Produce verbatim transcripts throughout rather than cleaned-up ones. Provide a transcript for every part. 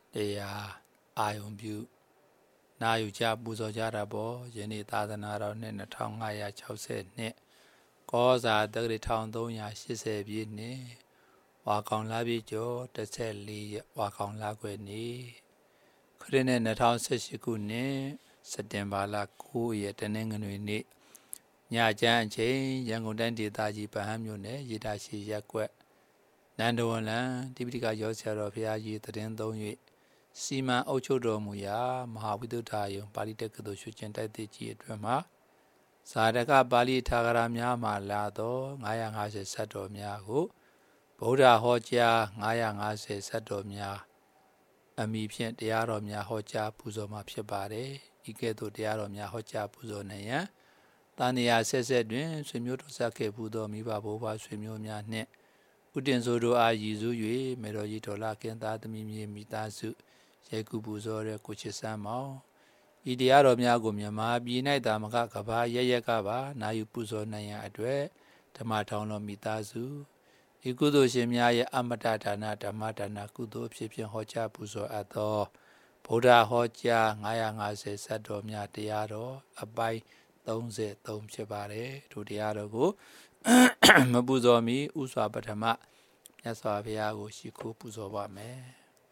Deya Ayumbu Nayuja Buzo Jarabo, Jenny Tadanaro, Nina Tongaya Chause, Ne, Goza, Dugly Town Donya, she said, Ne, walk on Labijo, the Telly, walk on Lagueni. Couldn't in the town says she could ne, September la coo yet an engine. Nya Jan Chain, Yango Dandy Daji Pahamune, Yidashi Yakwe. Nando Lan, Tibica Yosser of Yaji, the Dendon. Sima Ochodo Muya, Mahavidu Tayo, Bali Tekado Shuchenta Tichi Drama Sadaka Bali Tagaramya Malado, Nayang has a Sato Miahu, Boda Hoja, Nayang has a Sato Mia, Amipian Diaro Mia Hoja, Puzo Mapshabare, Iketo Diaro Mia Hoja Puzo Naya, Tania says Edwin, Sumuto Sake Pudo Miba Boba Sumumia Ne, Utensodo Ayizu, Meroyito Lakin, that Mimi Mitasu. Yekubuzore Kuchisamo. Idiaro Miagumyama, Binaita Makakaba, Yayakaba, Nayupuzo Naya Adwe, Tamatono Mitazu, Ikudo Shemia Amatata Nata Matana Kudo, Pipian Hocha Puzo Ato, Poda Hocha, Nayangase Sadomia Diaro, Abai, Donze, Dom Chebare, to Diarogo, Mabuzomi, Uswa Batama, Yasaviago, Shiku Puzoba me.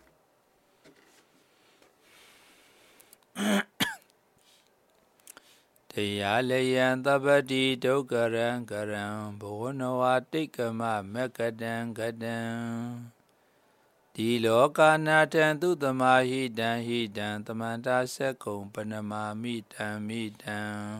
Yalayan Tabati Dokaran Karan Bonoa Tikama Mekadan Gadan Diloka Natan Tutama Hidan Hidan Tamanta Seko Panama Mitan Mitan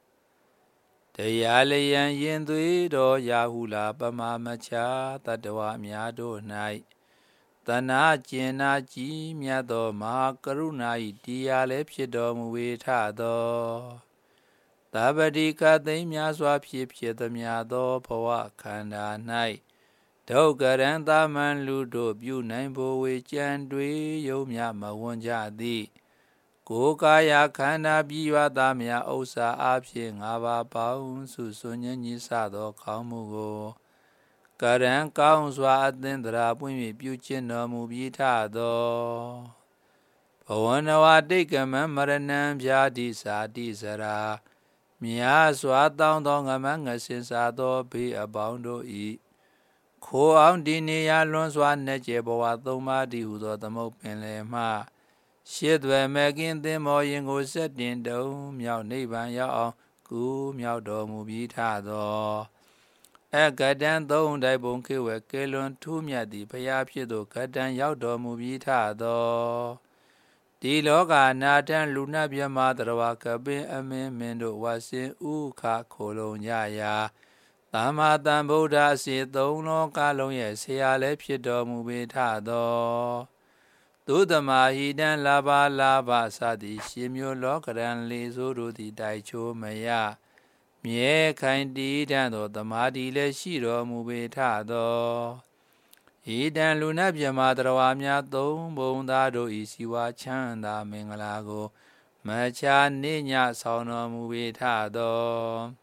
Yalayan Yenduido Yahula Pama Macha Tatawa Miado Nai Tana Jena Ji Miado Ma Karunai Dialepsido Muitado Tabadika de Miaswa Pip the Miado Poa Kanda Night. Dogaranda Man Ludo Bu Nambo which and Dwe Yomyama Wonja di. Gokaya Kanda Biwa Damia Osa Absing Ava Baun Susunya Nisado Kamugo. Karan Kaunswa Adendra Pumi Buchin no Mubita do. Poanawa Dikaman Maranam Jadi Sadi Sara. Mia swatang dong among us since I do be a boundo e. Ko on dinia lons one nejebo atoma di udo the mopin ma. Shit were making them or go set in do, meow neighbor ya, goo meow do mubita do. A gadan don't I bonke were kelon to me at the payapido gadan yaw do mubita do. Diloga Natan Luna Bia Mother Wakabe Ame Mendo was in Uka Colonyaya. Tama Damboda si Dono Kaloya Sia Lepsido Mubitado. Do the Mahidan Lava Lava Sadi Shimio Lokaran Lizuru di Daicho Maya. Mie Kandi Dando the Madile Shiro Mubitado. Idan Lunabia Madrawamia Dom Bondado Isiwa Chanda Mingalago Macha Ninya Sono Mubitado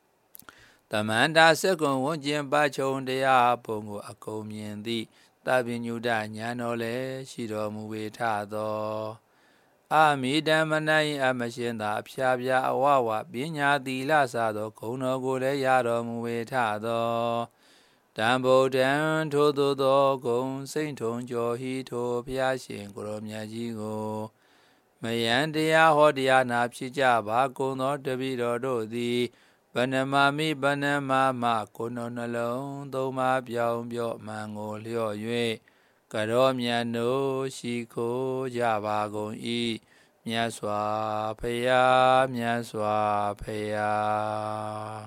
Tamanda second one Jim Bacho de Apongo Akomian di Tabinuda Yanole Shido Mubitado Amida Manai Amashinda Pshabia Awawa Binya di Lasado Kono Gole Yado Mubitado Dambo Dan Todo Gong Saint Tong Jo Hi To Piashin Gromia Jigo Mayandia Hodia Napsija Bago no Davido Do di Banamami Banama Ma Konon alone Doma Biao Bio Mango Lio Yue Garomia no Shiko Java Gong E Miaswa Paya Miaswa Paya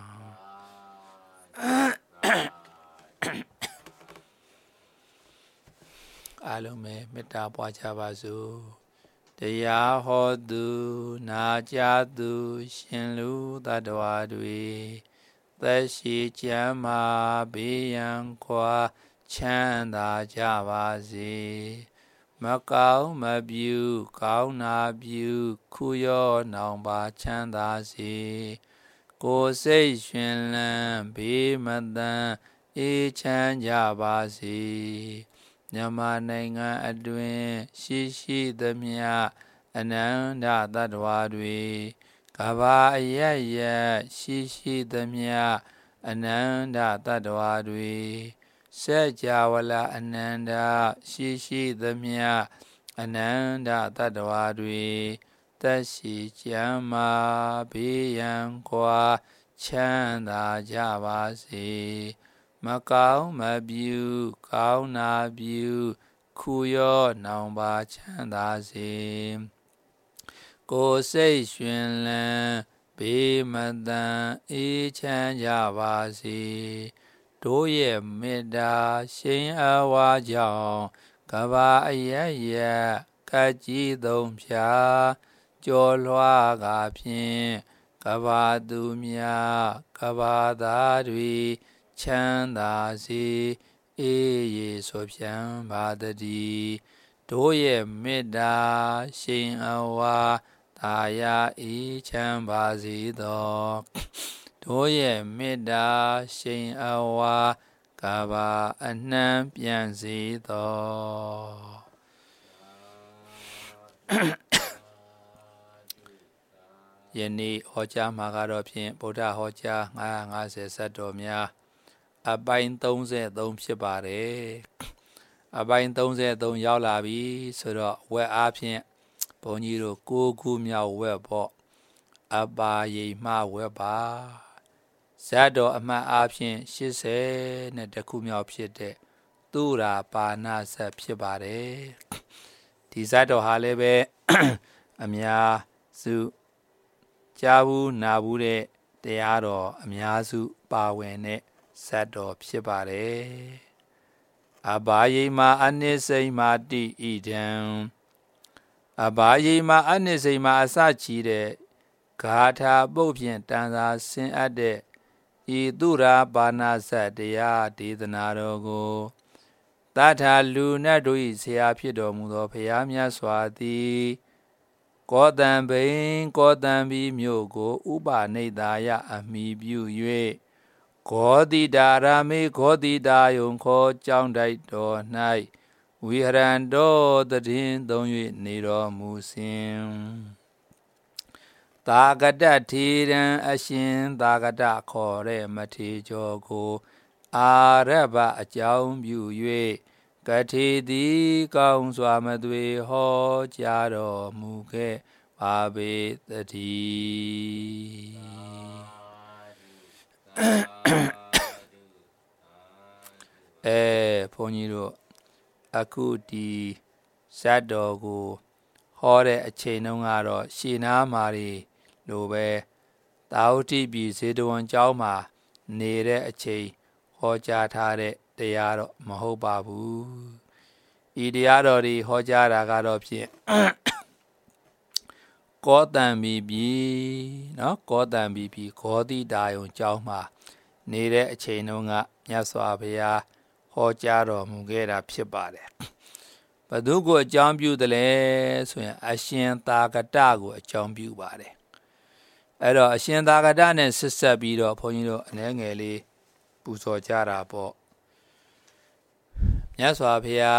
Alume Meta Pwachabazu Deya Hodu Najadu Shinlu Dadwadwi Tashi Chama Biyan Kwa Chanda Javazi Macau Mabu Kau Nabu Kuyo Namba Chandazi Go Sei Shinlan Bimadan E Chan Javazi မြန်မာနိုင်ငံအတွင်းရှိရှိသမျှအနန္တသတ္တဝါတွေကဘာအယက်ယက်ရှိရှိသမျှအနန္တသတ္တဝါတွေစัจ java လာအနန္တရှိရှိသမျှအနန္တသတ္တဝါတွေသက်ရှိကျမ်းမာဘေးရန်ကွာချမ်းသာကြပါစေမကောင်းမပြူကောင်းနာပြူခုရောနောင်ပါချမ်းသာစေကိုယ်စိတ်ရွှင်လန်းဘေးမတန်အေးချမ်းကြပါစေတို့ရဲ့မေတ္တာရှိန်အဝါကြောင့်ကဘာအယက်ယက်ကကြီးသုံးဖြာကျော်လွှားကဖြင့်ကဘာသူများကဘာသားတွေချမ်းသာစေအေးရေဆိုဖြံပါတည်းတို့ရဲ့မေတ္တာရှိန်အဝါသာယာအေးချမ်းပါစေသောတို့ရဲ့မေတ္တာရှိန်အဝါကဘာအနှံပြန်စေသောယနေ့ဟောကြားမှာကတော့ဖြင့်ဗုဒ္ဓဟောကြားငါးရာငါးဆယ်ဆက်တော်များအပိုင်းသုံးဆယ်သုံးဖြစ်ပါတယ်အပိုင်းသုံးဆယ်သုံးရောက်လာပြီဆိုတော့ဝက်အားဖြင့်ဘုန်းကြီးတို့ကိုးခုမြောက်ဝက်ပေါ့အပါရိမှဝက်ပါဇတ်တော်အမှတ်အားဖြင့်ရှစ်ဆယ်နဲ့တစ်ခုမြောက်ဖြစ်တဲ့သူရာပါဏဇတ်ဖြစ်ပါတယ်ဒီဇတ်တော်ဟာလည်းပဲအများစုကြားဘူးနာဘူးတဲ့တရားတော်အများစုပါဝင်တဲ့ဇတ်တော်ဖြစ်ပါတယ်အဘာယိမာအနိစိမာတိဣဒံအဘာယိမာအနိစိမာအစချီတဲ့ဂါထာပုတ်ဖြင့်တန်စာဆင်းအပ်တဲ့ဤသူရာပါဏဇတ်တရားဒေသနာတော်ကိုတထာလူနတ်တို့၏ဆရာဖြစ်တော်မူသောဘုရားမြတ်စွာသည်ကောတံဘိန်ကောတံဘီမြို့ကိုဥပနိဒာယအမိပြု၍ဂောတိတာရမေဂောတိတာယုံခောကြောင်းတိုက်တော်၌ဝိဟရန္တောတည်င်းသုံး၍နေတော်မူစဉ်သာဂတထေရံအရှင်သာဂတခေါ်တဲ့မထေကျော်ကိုအာရဗအကြောင်းပြု၍ကထေသည်ကောင်းစွာမသွေဟောကြားတော်မူခဲ့ပါပေတည်းအဲဘုန်းကြီးတို့အခုဒီဇတ်တော်ကိုဟောတဲ့အချိန်တုန်းကတော့ရှေးနားမှာတွေလိုပဲတာဝတိပြည်ဇေတဝန်ကျောင်းမှာနေတဲ့အချိန်ဟောကြားထားတဲ့တရားတော့မဟုတ်ပါဘူးဤတရားတော်တွေဟောကြားတာကတော့ဖြင့်ကောတံဘီပြည်နော်ကောတံဘီပြည်ဂောတိတာယုံကျောင်းမှာနေတဲ့အချိန်တုန်းကမြတ်စွာဘုရားဟောကြားတော်မူခဲ့တာဖြစ်ပါတယ်ဘယ်သူကိုအကြောင်းပြုတယ်လဲဆိုရင်အရှင်သာဂတကိုအကြောင်းပြုပါတယ်အဲ့တော့အရှင်သာဂတနဲ့ဆက်ဆက်ပြီးတော့ဘုန်းကြီးတို့အနည်းငယ်လေးပူဇော်ကြတာပေါ့မြတ်စွာဘုရား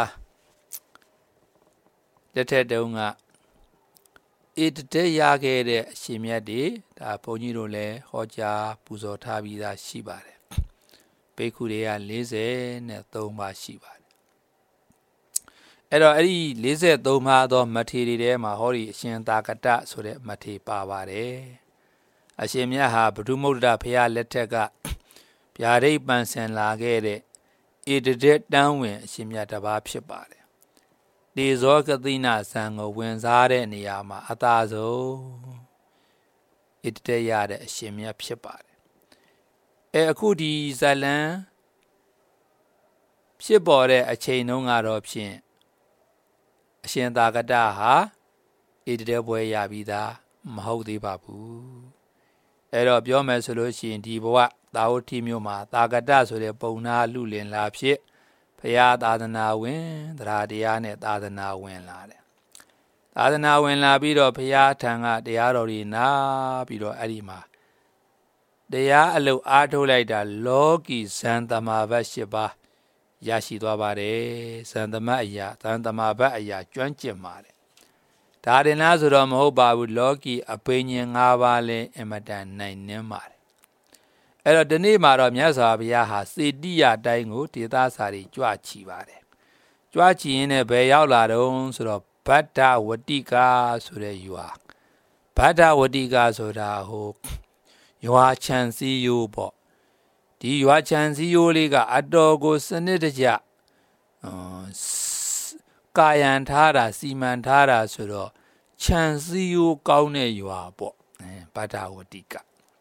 လက်ထက်တုန်းကဣတတေရခဲ့တဲ့အရှင်မြတ်တွေဒါဘုန်းကြီးတို့လည်းဟောကြားပူဇော်ထားပြီးသားရှိပါတယ်ဘိက္ခုတွေကလေးဆယ်နဲ့သုံးပါးရှိပါတယ်အဲ့တော့အဲ့ဒီလေးဆယ်သုံးပါးသောမထေရတွေထဲမှာဟောဒီအရှင်သာဂတဆိုတဲ့မထေရပါပါတယ်အရှင်မြတ်ဟာဗုဒ္ဓမုဒ္ဒဘုရားလက်ထက်ကဗျာဒိတ်ပန်ဆင်လာခဲ့တဲ့ဣတတေတန်းဝင်အရှင်မြတ်တစ်ပါးဖြစ်ပါတယ်တေဇောကတိနာဇံကိုဝင်စားတဲ့နေရာမှာအသာဆုံးဣတတေရတဲ့အရှင်မြတ်ဖြစ်ပါတယ်အဲအခုဒီဇလံဖြစ်ပေါ်တဲ့အချိန်တုန်းကတော့ဖြင့်အရှင်သာဂတဟာဣတတေဘွယ်ရပြီးသားမဟုတ်သေးပါဘူးအဲ့တော့ပြောမယ်ဆိုလို့ရှိရင်ဒီဘဝသာဝတိမြို့မှာသာဂတဆိုတဲ့ပုံနာလူလင်လာဖြစ်ဘုရားသာသနာဝင်တရားတရားနဲ့သာသနာဝင်လာတယ်သာသနာဝင်လာပြီးတော့ဘုရားထံကတရားတော်တွေနာပြီးတော့အဲ့ဒီမှာတရားအလုပ်အားထုတ်လိုက်တာလောကီဇန်သမာဘတ်၈ပါးရရှိသွားပါတယ်ဇန်သမတ်အရာဇန်သမဘတ်အရာကျွမ်းကျင်ပါတယ်ဒါရင်လားဆိုတော့မဟုတ်ပါဘူးလောကီအပိညာဉ်၅ပါးလည်းအမတန်နိုင်နှင်းပါတယ်အဲ့တော့ဒီနေ့မှာတော့မြတ်စွာဘုရားဟာစေတိယတိုင်းကိုဒေသစာတွေကြွချီပါတယ်ကြွချီရင်းနဲ့ဘယ်ရောက်လာတော့ဆိုတော့ဗတ္တဝတိကာဆိုတဲ့ရွာဗတ္တဝတိကာဆိုတာဟိုရွာချမ်းစည်းရိုးပေါ့ဒီရွာချမ်းစည်းရိုးလေးကအတော်ကိုစနစ်တကျကာယံထားတာစီမံထားတာဆိုတော့ချမ်းစည်းရိုးကောင်းတဲ့ရွာပေါ့ဗတ္တဝတိကာ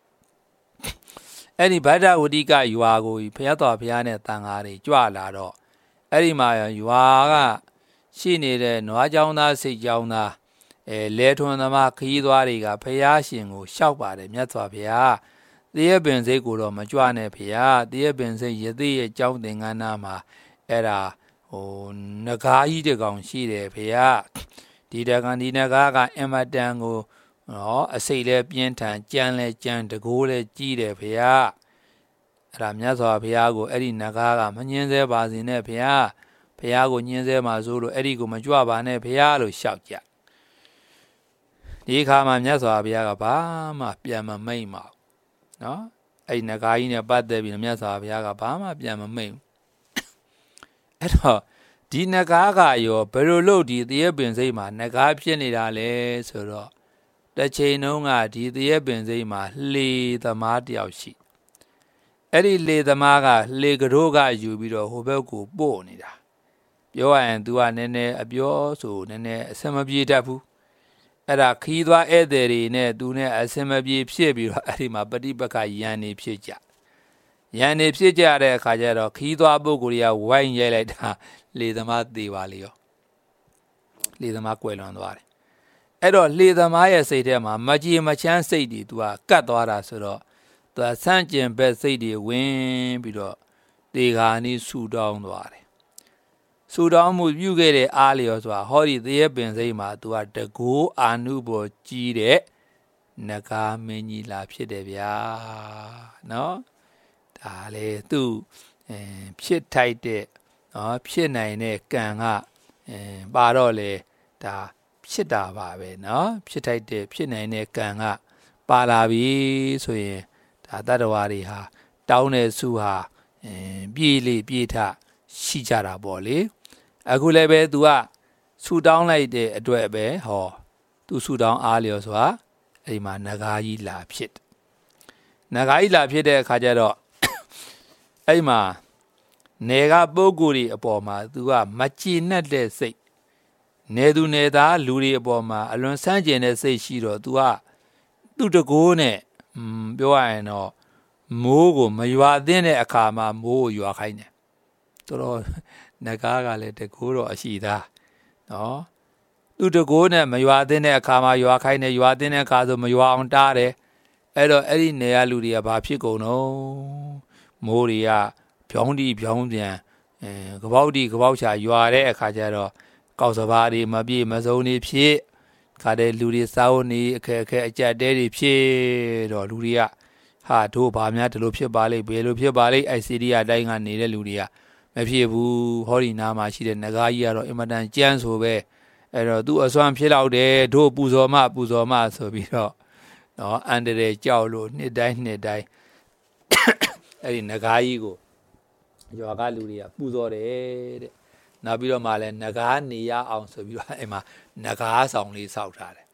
အဲ့ဒီဗတ္တဝတိကရွာကိုဘုရားတော်ဘုရားနဲ့တန်ဃာတွေကြွလာတော့အဲ့ဒီမှာရွာကရှိနေတဲ့နွားကြောင်းသားစိတ်ကြောင်းသားအဲလဲထွန်သမားခရီးသွားတွေကဘုရားရှင်ကိုလျှောက်ပါတယ်မြတ်စွာဘုရားတရက်ပင်စိတ်ကိုတော့မကြွနဲ့ဘုရားတရက်ပင်စိတ်ရသေးရဲ့ကြောင်းသင်္ကန်းနာမှာအဲ့ဒါဟိုနဂါးကြီးတကောင်ရှိတယ်ဘုရားဒီတကောင်ဒီနဂါးကအမတန်ကိုနော်အစိတ်လဲပြင်းထန်ကြမ်းလဲကြမ်းတကိုးလဲကြီးတယ်ဘုရားအဲ့ဒါမြတ်စွာဘုရားကိုအဲ့ဒီနဂါးကမငင်းဆဲပါစေနဲ့ဘုရားဘုရားကိုညင်းဆဲမှာဆိုလို့အဲ့ဒီကိုမကြွပါနဲ့ဘုရားလို့ရှောက်ကြဒီခါမှာမြတ်စွာဘုရားကဘာမှပြန်မမိတ်ပါဘူးနော်အဲ့ဒီနဂါးကြီးနဲ့ပတ်သက်ပြီးမြတ်စွာဘုရားကဘာမှပြန်မမိတ်ဘူးအဲ့တော့ဒီနဂါးကရောဘယ်လိုလုပ်ဒီတရက်ပင်စိတ်မှာနဂါးဖြစ်နေတာလဲဆိုတော့တစ်ချိန်လုံးကဒီတရက်ပင်စိတ်မှာလှေသမားတယောက်ရှိအဲ့ဒီလှေသမားကလှေကရိုးကယူပြီးတော့ဟိုဘက်ကိုပို့နေတာပြောရရင် तू ကနည်းနည်းအပြောဆိုနည်းနည်းအစမပြေတတ်ဘူးအဲ့ဒါခီးသွားဧည့်သည်တွေနဲ့ तू နဲ့အစမပြေဖြစ်ပြီးတော့အဲ့ဒီမှာပฏิပက္ခရန်နေဖြစ်ကြရန်နေဖြစ်ကြတဲ့အခါကျတော့ခီးသွားပုဂ္ဂိုလ်တွေကဝိုင်းရိုက်လိုက်တာလှေသမားသေးပါလေရောလှေသမားကွယ်လွန်သွားတယ်အဲ့တော့လှေသမားရဲ့စိတ်ထဲမှာမကြည်မချမ်းစိတ်တွေ तू ကကတ်သွားတာဆိုတော့ तू ဆန့်ကျင်ဘက်စိတ်တွေဝင်ပြီးတော့တေခါနီးဆူတောင်းသွားတယ်ဆူတောင်းမှုပြုခဲ့တဲ့အားလျော်ဆိုတာဟောဒီတရက်ပင်စိတ်မှာ तू ကတကိုးအာနုဘောကြီးတဲ့နဂါမင်းကြီးလာဖြစ်တယ်ဗျာနော်ဒါလေသူ့အဲဖြစ်ထိုက်တဲ့နော်ဖြစ်နိုင်တဲ့ကံကအဲပါတော့လေဒါဖြစ်တာပါပဲနော်ဖြစ်ထိုက်တဲ့ဖြစ်နိုင်တဲ့ကံကပါလာပြီဆိုရင်ဒါတတ္တဝါတွေဟာတောင်းတဲ့စုဟာအဲပြေးလေပြေးထရှိကြတာပေါ့လေအခုလည်းပဲ तू ကဆူတောင်းလိုက်တဲ့အတွက်ပဲဟော तू ဆူတောင်းအားလျော်ဆိုတာအဲ့ဒီမှာနဂါးကြီးလာဖြစ်နဂါးကြီးလာဖြစ်တဲ့အခါကျတော့အဲ့ဒီမှာနေကပုဂ္ဂိုလ်တွေအပေါ်မှာ तू ကမကြည်နဲ့တဲ့စိတ်နေသူနေသားလူတွေအပေါ်မှာအလွန်ဆန်းကျင်တဲ့စိတ်ရှိတော့ तू ကသူ့တကိုးနဲ့ပြောရရင်တော့မိုးကိုမရွာသင့်တဲ့အခါမှာမိုးကိုရွာခိုင်းတယ်တော်တော်နဂါးကလည်းတကိုးတော့အရှိသားနော်သူ့တကိုးနဲ့မရွာသင့်တဲ့အခါမှာရွာခိုင်းတယ်ရွာသင့်တဲ့အခါဆိုမရွာအောင်တားတယ်အဲ့တော့အဲ့ဒီနေရလူတွေကဘာဖြစ်ကုန်တော့မိုးတွေကဖြောင်းတီဖြောင်းပြန်အဲကပေါက်တီကပေါက်ချာရွာတဲ့အခါကျတော့ကောက်စပါးတွေမပြေမစုံနေဖြစ်ခါတဲ့လူတွေစားဝတ်နေအခက်အခဲအကြက်တဲတွေဖြစ်တော့လူတွေကဟာတို့ဘာများဒီလိုဖြစ်ပါလိမ့်ဘယ်လိုဖြစ်ပါလိမ့်အဲ့စီရီယာတိုင်းကနေတဲ့လူတွေကမဖြစ်ဘူးဟောဒီနာမှာရှိတဲ့နဂါးကြီးကတော့အင်မတန်ကြမ်းဆိုပဲအဲ့တော့သူ့အစွမ်းဖြစ်လောက်တယ်တို့ပူဇော်မပူဇော်မဆိုပြီးတော့နော်အန်တရေကြောက်လို့နှစ်တိုင်းနှစ်တိုင်းအဲ့ဒီနဂါးကြီးကိုရွာကလူတွေကပူဇော်တယ်တဲ့နောက်ပြီးတော့မှလည်းနဂါးနေရအောင်ဆိုပြီးတော့အဲ့မှာနဂါးဆောင်လေးစောက်ထားတယ်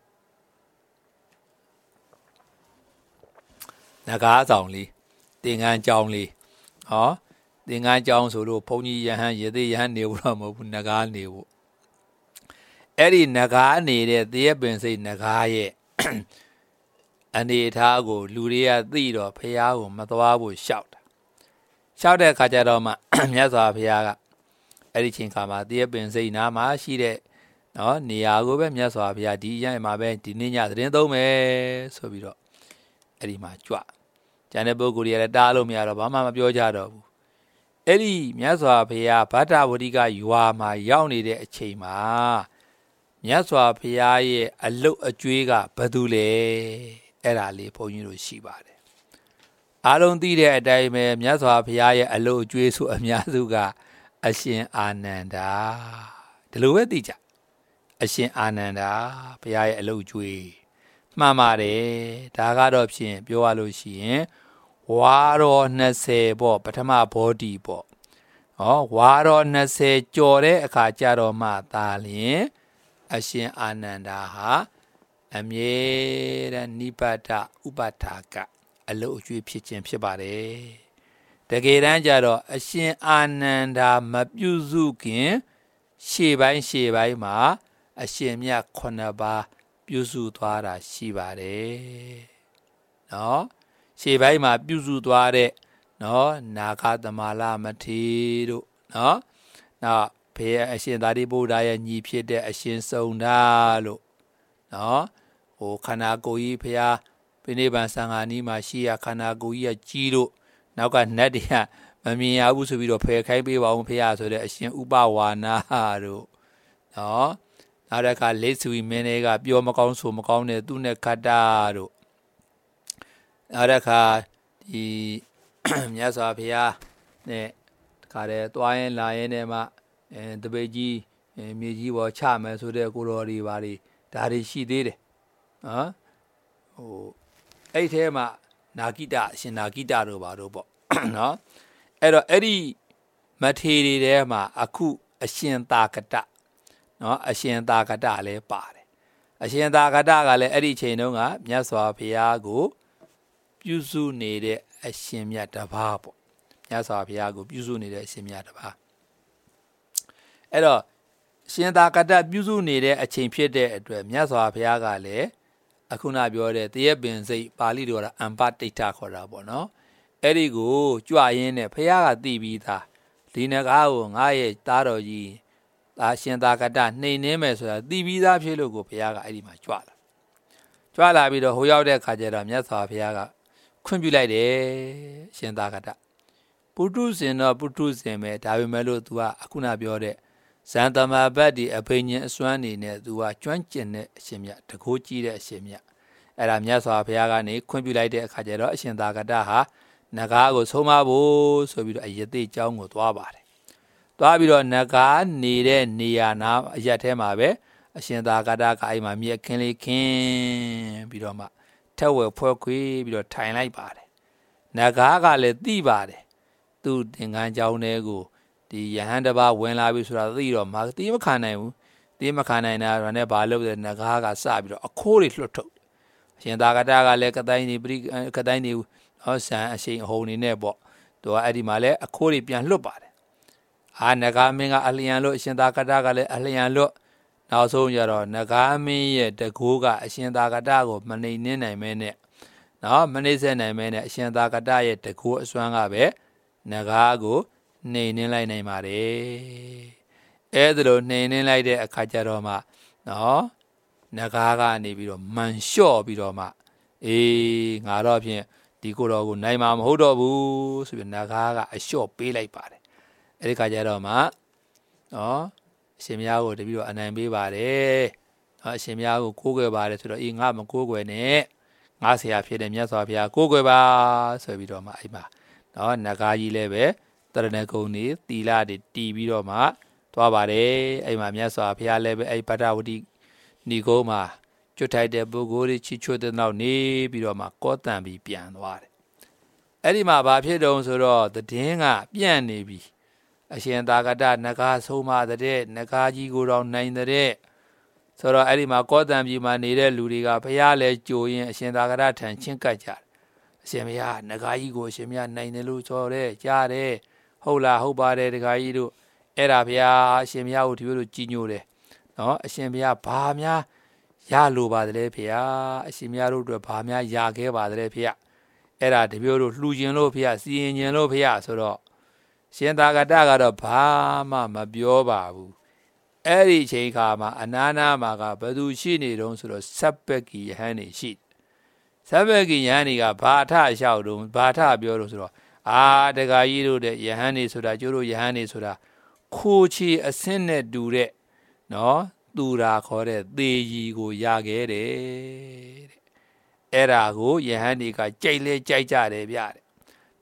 နဂါးဆောင်လေးသင်္ကန်းကြောင်းလေးဟောသင်္ကန်းကြောင်းဆိုလို့ဘုန်းကြီးယဟန်ရေသေးယဟန်နေဘူးတော့မဟုတ်ဘူးနဂါးနေဘူးအဲ့ဒီနဂါးနေတဲ့တရက်ပင်စိတ်နဂါးရဲ့အနေထားကိုလူတွေကသိတော့ဖះကိုမသွားဖို့ရှောက်တာရှောက်တဲ့အခါကျတော့မှမြတ်စွာဘုရားကအဲ့ဒီချိန်ခါမှာတရက်ပင်စိတ်နာမှာရှိတဲ့နော်နေရာကိုပဲမြတ်စွာဘုရားဒီရမှာပဲဒီနေ့ညသတင်းသုံးမယ်ဆိုပြီးတော့အဲ့ဒီမှာကြွကျန်တဲ့ပုဂ္ဂိုလ်တွေကလည်းတားလို့မရတော့ဘာမှမပြောကြတော့ဘူးအဲ့ဒီမြတ်စွာဘုရားဗတ္တဝတိကရွာမှာရောက်နေတဲ့အချိန်မှာမြတ်စွာဘုရားရဲ့အလုတ်အကျွေးကဘယ်သူလဲအဲ့ဒါလေးဘုန်းကြီးတို့ရှိပါတယ်အားလုံးသိတဲ့အတိုင်းပဲမြတ်စွာဘုရားရဲ့အလို့အကျွေးဆိုအများစုကအရှင်အာနန္ဒာဒီလိုပဲသိကြအရှင်အာနန္ဒာဘုရားရဲ့အလို့အကျွေးမှန်ပါတယ်ဒါကတော့ဖြင့်ပြောရလို့ရှိရင်ဝါရောနှစ်ဆယ်ပေါ့ပထမဘောဓိပေါ့ဟောဝါရောနှစ်ဆယ်ကျော်တဲ့အခါကျတော့မှသာလျှင်အရှင်အာနန္ဒာဟာအမြဲတမ်းနိဗ္ဗာဒဥပထာကအလို့အကျွေးဖြစ်ခြင်းဖြစ်ပါတယ်တကယ်တမ်းကျတော့အရှင်အာနန္ဒာမပြုစုခင်ရှေ့ပိုင်းရှေ့ပိုင်းမှာအရှင်မြတ်ခုနှစ်ပါးပြုစုသွားတာရှိပါတယ်နော်ရှေ့ပိုင်းမှာပြုစုသွားတဲ့နော်နာဂသမလမထေရတို့နော်နောက်ဘေးအရှင်သာရိပုတ္တရာရဲ့ညီဖြစ်တဲ့အရှင်စုံဒာလို့နော်ဟိုခန္ဓာကိုယ်ကြီးဖရာပိဋိဘံသံဃာနီးမှာရှိရခန္ဓာကိုယ်ကြီးကကြီးလို့နောက်ကနတ်တွေကမမြင်ရဘူးဆိုပြီးတော့ဖယ်ခိုင်းပေးပါအောင်ဖရာဆိုတဲ့အရှင်ဥပဝါနာတို့နော်နောက်တစ်ခါလိတ်ဆွေမင်းတွေကပြောမကောင်းဆိုမကောင်းတဲ့သူနဲ့ခတ္တတို့နောက်တစ်ခါဒီမြတ်စွာဘုရားနဲ့တခါတည်းသွားရင်လာရင်နဲ့မှအဲတပိတ်ကြီးမြေကြီးပေါ်ချမယ်ဆိုတဲ့ကိုတော်တွေပါတွေဒါတွေရှိသေးတယ်နော်ဟိုအဲ့ထဲမှာနာဂိတအရှင်နာဂိတတို့ပါတို့ပေါ့နော်အဲ့တော့အဲ့ဒီမထေရတွေထဲမှာအခုအရှင်သာကတနော်အရှင်သာကတလည်းပါတယ်အရှင်သာကတကလည်းအဲ့ဒီအချိန်တုန်းကမြတ်စွာဘုရားကိုပြုစုနေတဲ့အရှင်မြတ်တစ်ပါးပေါ့မြတ်စွာဘုရားကိုပြုစုနေတဲ့အရှင်မြတ်တစ်ပါးအဲ့တော့ရှင်သာကတပြုစုနေတဲ့အချိန်ဖြစ်တဲ့အတွက်မြတ်စွာဘုရားကလည်းအခုနပြောတဲ့တရက်ပင်စိတ်ပါဠိတော်ကအမ္ပတိဋ္ဌခေါ်တာပေါ့နော်အဲ့ဒီကိုကြွရင်းနဲ့ဘုရားကသိပြီးသားဒီနဂါးကိုငါရဲ့သားတော်ကြီးဒါရှင်သာကတနှိမ်နှင်းမယ်ဆိုတာသိပြီးသားဖြစ်လို့ကိုဘုရားကအဲ့ဒီမှာကြွလာကြွလာပြီးတော့ဟိုရောက်တဲ့ခါကျတော့မြတ်စွာဘုရားကခွင့်ပြုလိုက်တယ်ရှင်သာကတပုထုဇဉ်တော့ပုထုဇဉ်ပဲဒါပေမဲ့လို့ तू ကအခုနပြောတဲ့ဇန်တမဘတ်ဒီအဘိညာဉ်အစွမ်းနေနဲ့ तू ကကျွမ်းကျင်တဲ့အရှင်မြတ်တကိုးကြီးတဲ့အရှင်မြတ်အဲ့ဒါမြတ်စွာဘုရားကနေခွင့်ပြုလိုက်တဲ့အခါကျတော့အရှင်သာကတဟာနဂါးကိုဆုံးမဖို့ဆိုပြီးတော့အယသိအကြောင်းကိုသွားပါတယ်သွားပြီးတော့နဂါးနေတဲ့နေရာနာအရက်ထဲမှာပဲအရှင်သာကတကအိမ်မှာမြက်ခင်းလေးခင်းပြီးတော့မှထက်ဝယ်ဖွဲ့ခွေးပြီးတော့ထိုင်လိုက်ပါတယ်နဂါးကလည်းသိပါတယ်သူ့သင်္ကန်းကျောင်းထဲကိုဒီယဟန်တပါဝင်လာပြီဆိုတာသိတော့မသိမခံနိုင်ဘူးသိမခံနိုင်တာတော့လည်းဘာလို့လဲနဂါးကစပြီးတော့အခိုးတွေလွှတ်ထုတ်အရှင်သာကတကလည်းကတိုင်းနေပရိကတိုင်းနေနော်ဆန်အရှိန်အဟုန်နေနဲ့ပေါ့သူကအဲ့ဒီမှာလည်းအခိုးတွေပြန်လွတ်ပါတယ်အာနဂါမင်းကအလျံလို့အရှင်သာကတကလည်းအလျံလို့နောက်ဆုံးကြတော့နဂါမင်းရဲ့တကိုးကအရှင်သာကတကိုမနှိမ်နှင်းနိုင်မဲနဲ့နော်မနှိမ့်ဆက်နိုင်မဲနဲ့အရှင်သာကတရဲ့တကိုးအစွမ်းကပဲနဂါကိုနှိမ်နှင်းလိုက်နိုင်ပါတယ်အဲ့ဒါလိုနှိမ်နှင်းလိုက်တဲ့အခါကျတော့မှနော်နဂါကနေပြီးတော့မန်လျှော့ပြီးတော့မှအေးငါတော့ဖြင့်ဒီကိုတော်ကိုနိုင်မှာမဟုတ်တော့ဘူးဆိုပြီးနဂါကအလျှော့ပေးလိုက်ပါတယ်အဲ့ဒီခါကျတော့မှနော်အရှင်မယားကိုတပည့်တော်အနိုင်ပေးပါတယ်နော်အရှင်မယားကိုကိုးကွယ်ပါတယ်ဆိုတော့အေးငါမကိုးကွယ်နဲ့ငါဆရာဖြစ်တဲ့မြတ်စွာဘုရားကိုးကွယ်ပါဆိုပြီးတော့မှအဲ့မှာနော်နဂါကြီးလည်းပဲတရဏဂုံနေသီလတွေတီးပြီးတော့မှသွားပါတယ်အဲ့မှာမြတ်စွာဘုရားလည်းပဲအဲ့ဗတ္တဝတိဏီကုန်းမှာကျွတ်ထိုက်တဲ့ပုဂ္ဂိုလ်တွေချီချွတ်တဲ့နောက်နေပြီးတော့မှကောတန်ပြီးပြန်သွားတယ်အဲ့ဒီမှာဘာဖြစ်တုံးဆိုတော့သတင်းကပြန့်နေပြီအရှင်သာကတနဂါဆုံးမတဲ့နဂါကြီးကိုတော့နိုင်တဲ့ဆိုတော့အဲ့ဒီမှာကောတန်ပြည်မှာနေတဲ့လူတွေကဘုရားလဲကြိုရင်အရှင်သာကတထံချင်းကပ်ကြတယ်အရှင်မယားနဂါကြီးကိုအရှင်မယားနိုင်တယ်လို့ဆိုရဲကြားတယ်ဟုတ်လားဟုတ်ပါတယ်ဒကာကြီးတို့အဲ့ဒါဘုရားအရှင်မယားကိုဒီလိုကြီးညိုတယ်နော်အရှင်ဘုရားဘာများရလိုပါတယ်ဖေဟာအရှင်မယားတို့အတွက်ဘာများရခဲ့ပါတယ်ဖေဟာအဲ့ဒါတပြိုးတို့လှူခြင်းလို့ဖေဟာစီရင်ခြင်းလို့ဖေဟာဆိုတော့ရှင်သာကတကတော့ဘာမှမပြောပါဘူးအဲ့ဒီအချိန်ခါမှာအနာနာမှာကဘယ်သူရှိနေတုံးဆိုတော့စပ္ပကီယဟန်နေရှိစပ္ပကီယဟန်နေကဘာထလျှောက်တုံးဘာထပြောလို့ဆိုတော့အာတခါကြီးတို့တဲ့ယဟန်နေဆိုတာကျိုးတို့ယဟန်နေဆိုတာခိုးချီအဆင့်နဲ့တူတဲ့နော်သူရာခေါ်တဲ့သေကြီးကိုရခဲ့တယ်တဲ့အဲ့ဒါကိုယဟန်နေကကြိုက်လဲကြိုက်ကြတယ်ဗျတဲ့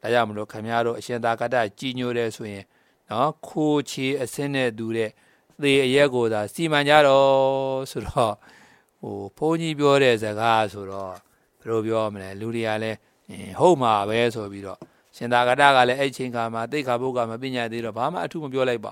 ဒါကြောင့်မလို့ခင်ဗျားတို့အရှင်သာကတကြီးညိုတယ်ဆိုရင်နော်ခိုးချေအစင်းနဲ့တူတဲ့သေအရက်ကိုသာစီမံကြတော့ဆိုတော့ဟိုဘုန်းကြီးပြောတဲ့စကားဆိုတော့ဘယ်လိုပြောမလဲလူတွေကလည်းဟုတ်မှာပဲဆိုပြီးတော့ရှင်သာကတကလည်းအဲ့ချိန်ခါမှာတိတ်ခါဘုတ်ကမပညာသေးတော့ဘာမှအထူးမပြောလိုက်ပါ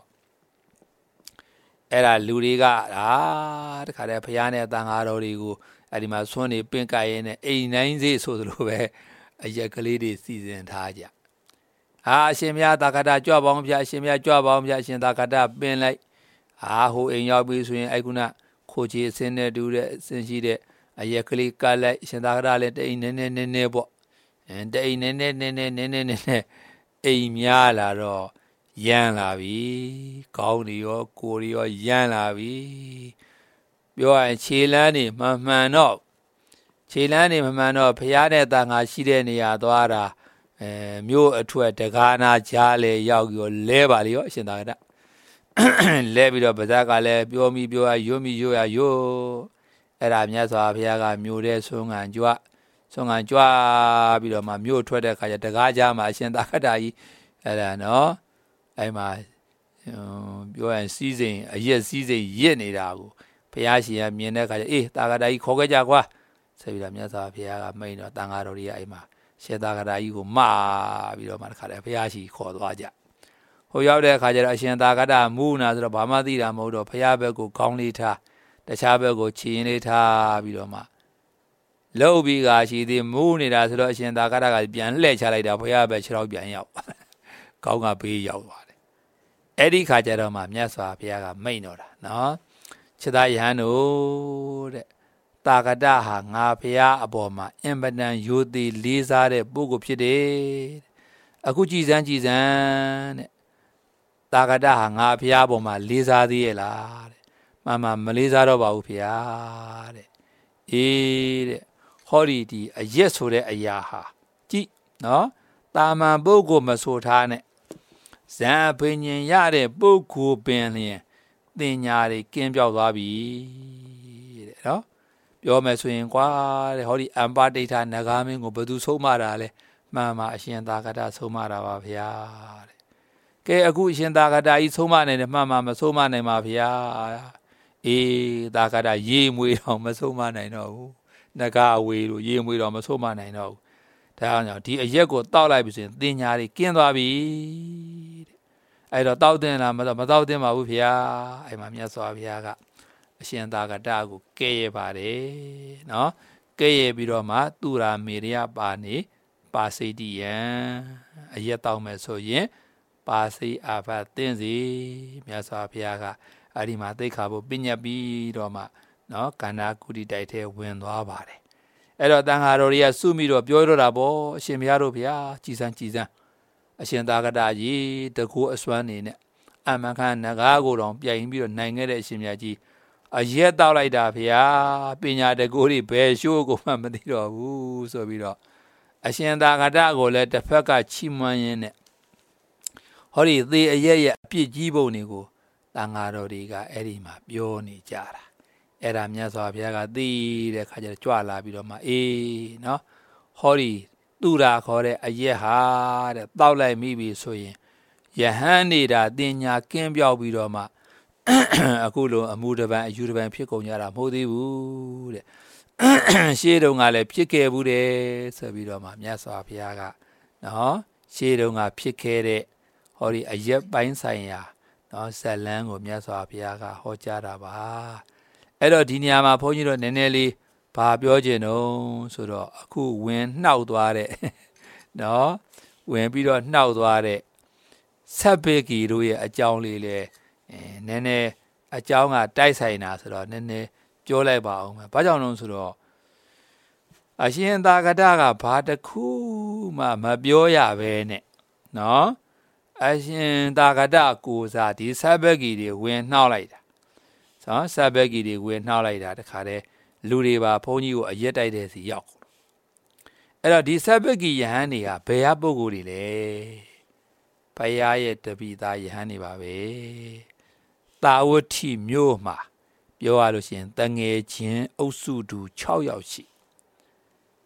အဲ့ဒါလူတွေကအာတခါတည်းဖျားနဲ့တန်ဃာတော်တွေကိုအဲ့ဒီမှာဆွန်းနေပင့်ကရဲနဲ့အိမ်နိုင်စေဆိုသလိုပဲအရက်ကလေးတွေစီစဉ်ထားကြအာအရှင်မြတ်သာကတကြွပေါင်းပြအရှင်မြတ်ကြွပေါင်းပြအရှင်သာကတပင်လိုက်အာဟိုအိမ်ရောက်ပြီဆိုရင်အဲ့ခုနခိုချေအစင်းနဲ့တူတဲ့အစင်းရှိတဲ့အရက်ကလေးကလိုက်အရှင်သာကတလည်းတိန်နေနေနေနေပေါ့အဲတိန်နေနေနေနေနေနေနေအိမ်များလာတော့ရမ်းလာပြီကောင်းနေရောကိုရီရောရမ်းလာပြီပြောရင်ခြေလန်းနေမမှန်တော့ခြေလန်းနေမမှန်တော့ဖျားတဲ့တန်ဃာရှိတဲ့နေရာသွားတာအဲမြို့အထွက်တကားနာကြားလေရောက်ရောလဲပါလေရောအရှင်သာကတလဲပြီးတော့ဗဇက်ကလည်းပြောမိပြောရရွမိရွရရွအဲ့ဒါမြတ်စွာဘုရားကမြို့တဲ့ဆုံးငံကြွဆုံးငံကြွပြီးတော့မှမြို့ထွက်တဲ့ခါကျတကားကြားမှာအရှင်သာကတကြီးအဲ့ဒါနော်အဲ့မှာပြောရင်စီးစိမ်အရက်စီးစိမ်ရစ်နေတာကိုဘုရားရှင်ကမြင်တဲ့ခါကျအေးသာကတကြီးခေါ်ခဲ့ကြကွာဆိုပြီးတော့မြတ်စွာဘုရားကမိန်တော့တန်ဃာတော်တွေကအဲ့မှာရှင်သာကတကြီးကိုမှားပြီးတော့မှတခါတည်းဘုရားရှိခေါ်သွားကြဟိုရောက်တဲ့အခါကျတော့အရှင်သာကတမူးနာဆိုတော့ဘာမှသိတာမဟုတ်တော့ဘုရားဘက်ကိုကောင်းလေးထားတခြားဘက်ကိုခြေရင်းလေးထားပြီးတော့မှလှုပ်ပြီးကရှိသေးမူးနေတာဆိုတော့အရှင်သာကတကပြန်လှည့်ချလိုက်တာဘုရားဘက်ခြေထောက်ပြန်ရောက်ကောင်းကဘေးရောက်သွားတယ်အဲ့ဒီခါကျတော့မှမြတ်စွာဘုရားကမိန်တော်တာနော်ခြေသားယဟန်တို့တဲ့သာကတဟာငါဘုရားအပေါ်မှာအင်ပဒံယိုသေးလေးစားတဲ့ပုဂ္ဂိုလ်ဖြစ်တယ်အခုကြည်စမ်းကြည်စမ်းတဲ့သာကတဟာငါဘုရားပေါ်မှာလေးစားသေးရဲ့လားတဲ့မှန်မှန်မလေးစားတော့ပါဘူးဘုရားတဲ့အေးတဲ့ဟောဒီဒီအရက်ဆိုတဲ့အရာဟာကြည့်နော်တာမန်ပုဂ္ဂိုလ်မဆိုထားနဲ့ဇံပင်ញင်ရတဲ့ပုဂ္ဂိုလ်ပင်လျင်တင်ညာတွေကင်းပြောက်သွားပြီတဲ့နော်ပြောမယ်ဆိုရင်ကွာတဲ့ဟောဒီအမ္ပတိဋ္ဌနဂါမင်းကိုဘယ်သူဆုံးမတာလဲမှန်မှအရှင်သာကတဆုံးမတာပါဗျာတဲ့ကဲအခုအရှင်သာကတကြီးဆုံးမနိုင်တယ်မှန်မှမဆုံးမနိုင်ပါဗျာအေးသာကတရေမွေတော့မဆုံးမနိုင်တော့ဘူးနဂါအဝေလို့ရေမွေတော့မဆုံးမနိုင်တော့ဘူးဒါကြောင့်ဒီအရက်ကိုတောက်လိုက်ပြီဆိုရင်တင်ညာတွေကင်းသွားပြီတဲ့အဲ့တော့တောက်တင်လားမတော့မတောက်တင်ပါဘူးဗျာအဲ့မှာမြတ်စွာဘုရားကအရှင်သာကတကိုကဲရပါတယ်နော်ကဲရပြီးတော့မှသူရာမေရယပါနေပါစိတ်တယံအရက်တောက်မယ်ဆိုရင်ပါစိတ်အာဘတင်းစီမြတ်စွာဘုရားကအဲ့ဒီမှာသိက္ခာပုပညာပြီးတော့မှနော်ကန္နာကုတိတိုက်ထဲဝင်သွားပါတယ်အဲ့တော့တန်ဃာတော်တွေကစုမိတော့ပြောတော့တာပေါ့အရှင်ဘုရားတို့ဗျာကြည်စမ်းကြည်စမ်းအရှင်သာကတကြီးတကူအစွမ်းနေနဲ့အမှန်ခံနဂါကိုတောင်ပြိုင်ပြီးတော့နိုင်ခဲ့တဲ့အရှင်မြတ်ကြီးအရက်တောက်လိုက်တာဗျာပညာတကူတွေဘယ်ရှိုးကိုမှမသိတော့ဘူးဆိုပြီးတော့အရှင်သာကတကိုလည်းတစ်ဖက်ကချီးမွမ်းရင်းနဲ့ဟောဒီသေအရက်ရဲ့အပြစ်ကြီးပုံတွေကိုတန်ဃာတော်တွေကအဲ့ဒီမှာပြောနေကြတာအဲ့ဒါမြတ်စွာဘုရားကသိတဲ့ခါကျတော့ကြွလာပြီးတော့မှအေးနော်ဟောဒီသူရာခေါ်တဲ့အရက်ဟာတဲ့တောက်လိုက်မိပြီဆိုရင်ယဟန်နေတာတင်ညာကင်းပြောက်ပြီးတော့မှအခုလိုအမှုတပံအယူတပံဖြစ်ကုန်ကြတာမဟုတ်သေးဘူးတဲ့ရှေးတုန်းကလည်းဖြစ်ခဲ့ဘူးတယ်ဆိုပြီးတော့မှမြတ်စွာဘုရားကနော်ရှေးတုန်းကဖြစ်ခဲ့တဲ့ဟောဒီအရက်ပိုင်းဆိုင်ရာနော်ဇလန်းကိုမြတ်စွာဘုရားကဟောကြားတာပါအဲ့တော့ဒီနေရာမှာဘုန်းကြီးတို့နည်းနည်းလေးဘာပြောချင်တော့ဆိုတော့အခုဝင်နှောက်သွားတဲ့နော်ဝင်ပြီးတော့နှောက်သွားတဲ့ဆက်ဘေကီတို့ရဲ့အကြောင်းလေးလေအဲနည်းနည်းအကြောင်းကတိုက်ဆိုင်တာဆိုတော့နည်းနည်းပြောလိုက်ပါအောင်။ဘာကြောင့်လဲဆိုတော့အရှင်သာကတကဘာတစ်ခုမှမပြောရပဲနဲ့နော်အရှင်သာကတကိုစားဒီဆက်ဘေကီတွေဝင်နှောက်လိုက်တာနော်ဆက်ဘေကီတွေဝင်နှောက်လိုက်တာတခါတည်းလူတွေပါဘုန်းကြီးကိုအရက်တိုက်တဲ့စီရောက်အဲ့တော့ဒီဆက်ဘေကီယဟန်တွေကဘယ်ဟာပုဂ္ဂိုလ်တွေလဲဘုရားရဲ့တပိသားယဟန်တွေပါပဲတာဝတိမြို့မှာပြောရလို့ရှိရင်တငယ်ချင်းအုပ်စုတူ၆ယောက်ရှိ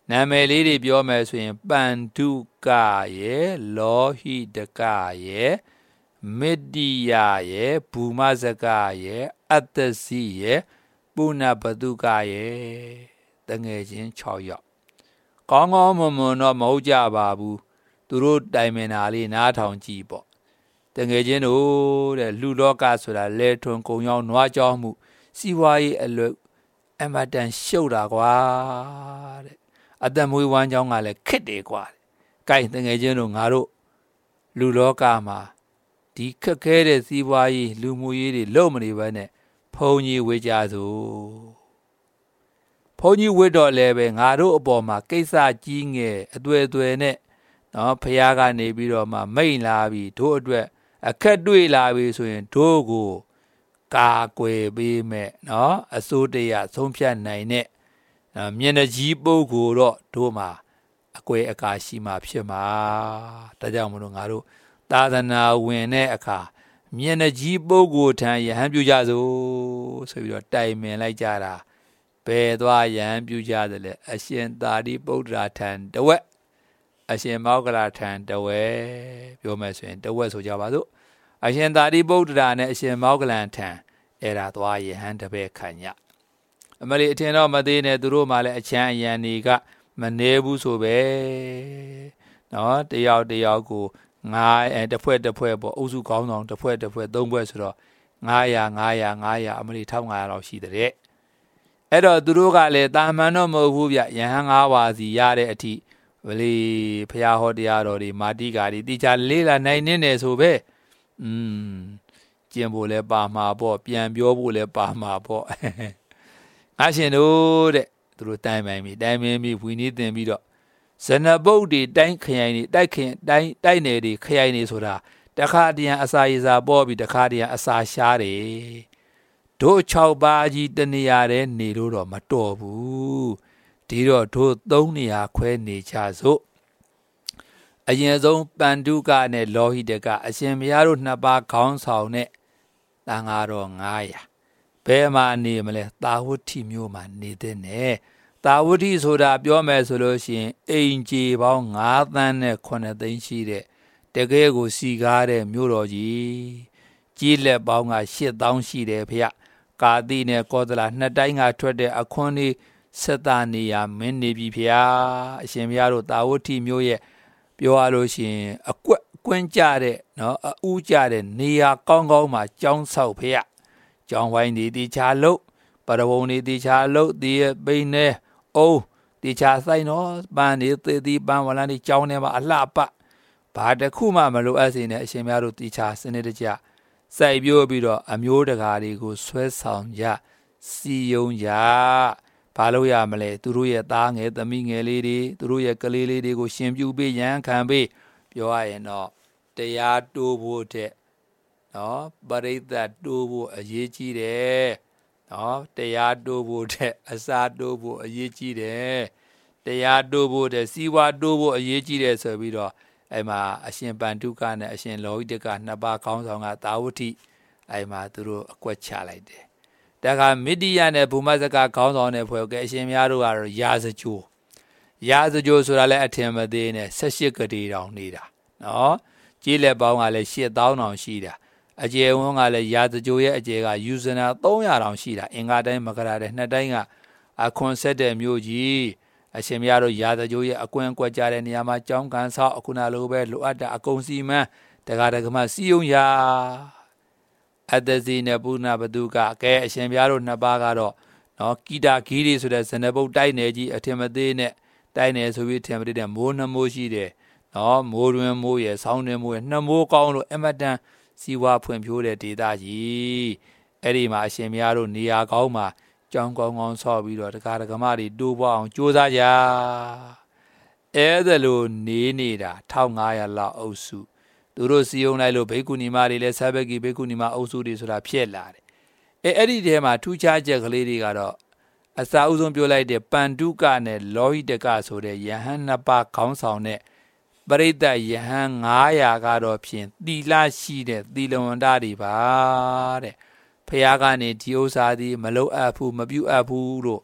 နာမည်လေးတွေပြောမယ်ဆိုရင်ပန္တုကရဲ့လောဟိတကရဲ့မေတ္တိယရဲ့ဘူမဇကရဲ့အတ္တစီရဲ့ပုဏ္ဏပတုကရဲ့တငယ်ချင်း၆ယောက်ကောင်းကောင်းမွန်မွန်တော့မဟုတ်ကြပါဘူးသူတို့တိုင်မင်တာလေးနားထောင်ကြည့်ပေါ့တငယ်ချင်းတို့တဲ့လူလောကဆိုတာလဲထွန်ကုံရောင်းနွားကြောင်းမှုစီးပွားရေးအလွတ်အမတန်ရှုပ်တာကွာတဲ့အသက်မွေးဝမ်းကြောင်းကလည်းခစ်တယ်ကွာ။ကိုင်တငယ်ချင်းတို့ငါတို့လူလောကမှာဒီခက်ခဲတဲ့စီးပွားရေးလူမှုရေးတွေလုံးမနေဘဲနဲ့ဘုံကြီးဝေကြစို့ဘုံကြီးဝေတော့လည်းပဲငါတို့အပေါ်မှာကိစ္စကြီးငယ်အတွေ့အသွယ်နဲ့နော်ဖះကနေပြီးတော့မှမိန်လာပြီးတို့အတွက်အခက်တွေ့လာပြီဆိုရင်တို့ကိုကာကွယ်ပေးမဲ့နော်အစိုးတရားဆုံးဖြတ်နိုင်တဲ့မျက်နှာကြီးပုဂ္ဂိုလ်တော့တို့မှာအကွယ်အကာရှိမှဖြစ်မှာဒါကြောင့်မလို့ငါတို့သာသနာဝင်တဲ့အခါမျက်နှာကြီးပုဂ္ဂိုလ်ထံယဟန်ပြုကြစို့ဆိုပြီးတော့တိုင်ပင်လိုက်ကြတာဘယ်သွားယဟန်ပြုကြတယ်လဲအရှင်သာရိပုတ္တရာထံတဝက်အရှင်မောဂလထံတဝက်ပြောမယ်ဆိုရင်တဝက်ဆိုကြပါစို့အရှင်သာရိပုတ္တရာနဲ့အရှင်မောဂလန်ထံအဲ့ဒါသွားယဟန်တပည့်ခံညအမလီအထင်တော့မသေးနဲ့သူတို့မှလည်းအချမ်းအယံတွေကမနေဘူးဆိုပဲနော်တယောက်တယောက်ကိုငါအဲတစ်ဖွဲ့တစ်ဖွဲ့ပေါ့အုပ်စုကောင်းဆောင်တစ်ဖွဲ့တစ်ဖွဲ့သုံးဖွဲ့ဆိုတော့ငါးရာငါးရာငါးရာအမလီတစ်ထောင်ငါးရာလောက်ရှိတဲ့အဲ့တော့သူတို့ကလည်းတာမန်တော့မဟုတ်ဘူးဗျယဟန်ငါးပါးစီရတဲ့အထိဗလီဖရာဟောတရားတော်တွေမာတိကာတွေတိကျလေးလာနိုင်နေတယ်ဆိုပဲอืมကျင့်ဖို့လဲပါမှာပေါ့ပြန်ပြောဖို့လဲပါမှာပေါ့ငါရှင်တို့တဲ့သူတို့တိုင်ပိုင်ပြီတိုင်ပင်ပြီဝီနည်းတင်ပြီးတော့ဇနပုတ်တွေတိုင်းခရိုင်တွေတိုက်ခင်တိုင်းတိုက်နယ်တွေခရိုင်တွေဆိုတာတခါတည်းအစာရစာပေါ်ပြီးတခါတည်းအစာရှားတယ်တို့၆ပါးကြီးတနေရာတည်းနေလို့တော့မတော်ဘူးဒီတော့တို့သုံးနေရာခွဲနေကြစို့အရင်ဆုံးပန္တုကနဲ့လောဟိတကအရှင်ဘုရားတို့နှစ်ပါးခေါင်းဆောင်နဲ့တန်ဃာတော်ငါးရာဘယ်မှာနေမလဲသာဝတိမြို့မှာနေတဲ့နဲ့သာဝတိဆိုတာပြောမယ်ဆိုလို့ရှိရင်အိမ်ကြီးပေါင်း၅သန်းနဲ့ခုနှစ်သိန်းရှိတဲ့တကယ်ကိုစီကားတဲ့မြို့တော်ကြီးကြီးလက်ပေါင်းက၈သောင်းရှိတယ်ဖေ။ကာတိနဲ့ကောသလနှစ်တိုင်းကထွက်တဲ့အခွန်လေးဆက်တာနေရမင်းနေပြီဖေ။အရှင်ဘုရားတို့သာဝတိမြို့ရဲ့ပြောရလို့ရှိရင်အကွက်ကွင်းကြတဲ့နော်အူးကြတဲ့နေရာကောင်းကောင်းမှာကျောင်းဆောက်ဖေ။ကျောင်းဝိုင်းဒီတီချာလို့ပရဝုံဒီတီချာလို့ဒီပိန်းနေအိုးတီချာဆိုင်နော်ပန်းဒီသေတီပန်းဝလန်းဒီကျောင်းထဲမှာအလှပဘာတစ်ခုမှမလိုအပ်စေနဲ့အရှင်များတို့တီချာစနစ်တကျစိုက်ပြိုးပြီးတော့အမျိုးတကာတွေကိုဆွဲဆောင်ကြစီယုံကြဘာလို့ရမလဲသူတို့ရဲ့သားငယ်သမီးငယ်လေးတွေသူတို့ရဲ့ကလေးလေးတွေကိုရှင်ပြုပေးရန်ခံပေးပြောရရင်တော့တရားတိုးဖို့တဲ့နော်ပရိသတ်တိုးဖို့အရေးကြီးတယ်နော်တရားတိုးဖို့တဲ့အစာတိုးဖို့အရေးကြီးတယ်တရားတိုးဖို့တဲ့စီဝါတိုးဖို့အရေးကြီးတယ်ဆိုပြီးတော့အဲ့မှာအရှင်ပန္တုကနဲ့အရှင်လောဟိတကနှစ်ပါးခေါင်းဆောင်ကသာဝတိအဲ့မှာသူတို့အကွက်ချလိုက်တယ်ဒါကမိတ္တိယနဲ့ဘူမဇကခေါင်းဆောင်တဲ့ဖွဲ့ကအရှင်များတို့ကတော့ရာဇကြိုးရာဇကြိုးဆိုတာလည်းအထင်မသေးနဲ့၁၈ကတိတောင်နေတာနော်ကြီးလက်ပေါင်းကလည်း၈သောင်းတောင်ရှိတာအကျယ်ဝန်းကလည်းရာဇကြိုးရဲ့အကျယ်ကယူဇနာ၃၀၀တောင်ရှိတာအင်္ဂါတိုင်းမကရာတဲ့နှစ်တိုင်းကအခွန်ဆက်တဲ့မြို့ကြီးအရှင်များတို့ရာဇကြိုးရဲ့အကွင်းအကွက်ကြတဲ့နေရာမှာကြောင်းကန်ဆောက်အခုနလိုပဲလိုအပ်တာအကုန်စီမံတကားတကမစီယုံရာအတ္တစီနဲ့ပုဏ္ဏပတုကကဲအရှင်ဘုရားတို့နှစ်ပါးကတော့နော်ကိတာဂီရီဆိုတဲ့ဇနပုတ်တိုက်နယ်ကြီးအထင်မသေးနဲ့တိုက်နယ်ဆိုပြီးထင်မသေးတဲ့မိုးနှမိုးရှိတယ်နော်မိုးတွင်မိုးရဲ့ဆောင်းတွင်မိုးရဲ့နှမိုးကောင်းလို့အမတန်စီဝါဖွံ့ဖြိုးတဲ့ဒေသကြီးအဲ့ဒီမှာအရှင်ဘုရားတို့နေရာကောင်းမှာကြောင်းကောင်းကောင်းဆောက်ပြီးတော့တကားတကမတွေတိုးပွားအောင်ကြိုးစားကြအဲ့ဒါလိုနေနေတာ၁၅၀၀လောက်အုပ်စုသူတို့စီယုံလိုက်လို့ဘိက္ခုနီမတွေလည်းဆာဘက်ကီဘိက္ခုနီမအုပ်စုတွေဆိုတာဖြစ်လာတယ်အဲအဲ့ဒီထဲမှာထူးခြားချက်ကလေးတွေကတော့အစာအုပ်ဆုံးပြောလိုက်တဲ့ပန္တုကနဲ့လောဟိတကဆိုတဲ့ယဟန်နှစ်ပါးခေါင်းဆောင်တဲ့ပရိသတ်ယဟန်၅၀၀ကတော့ဖြင့်သီလရှိတဲ့သီလဝန္တတွေပါတဲ့ဖះကနေဒီဥစ္စာသည်မလုံအပ်ဘူးမပြုတ်အပ်ဘူးလို့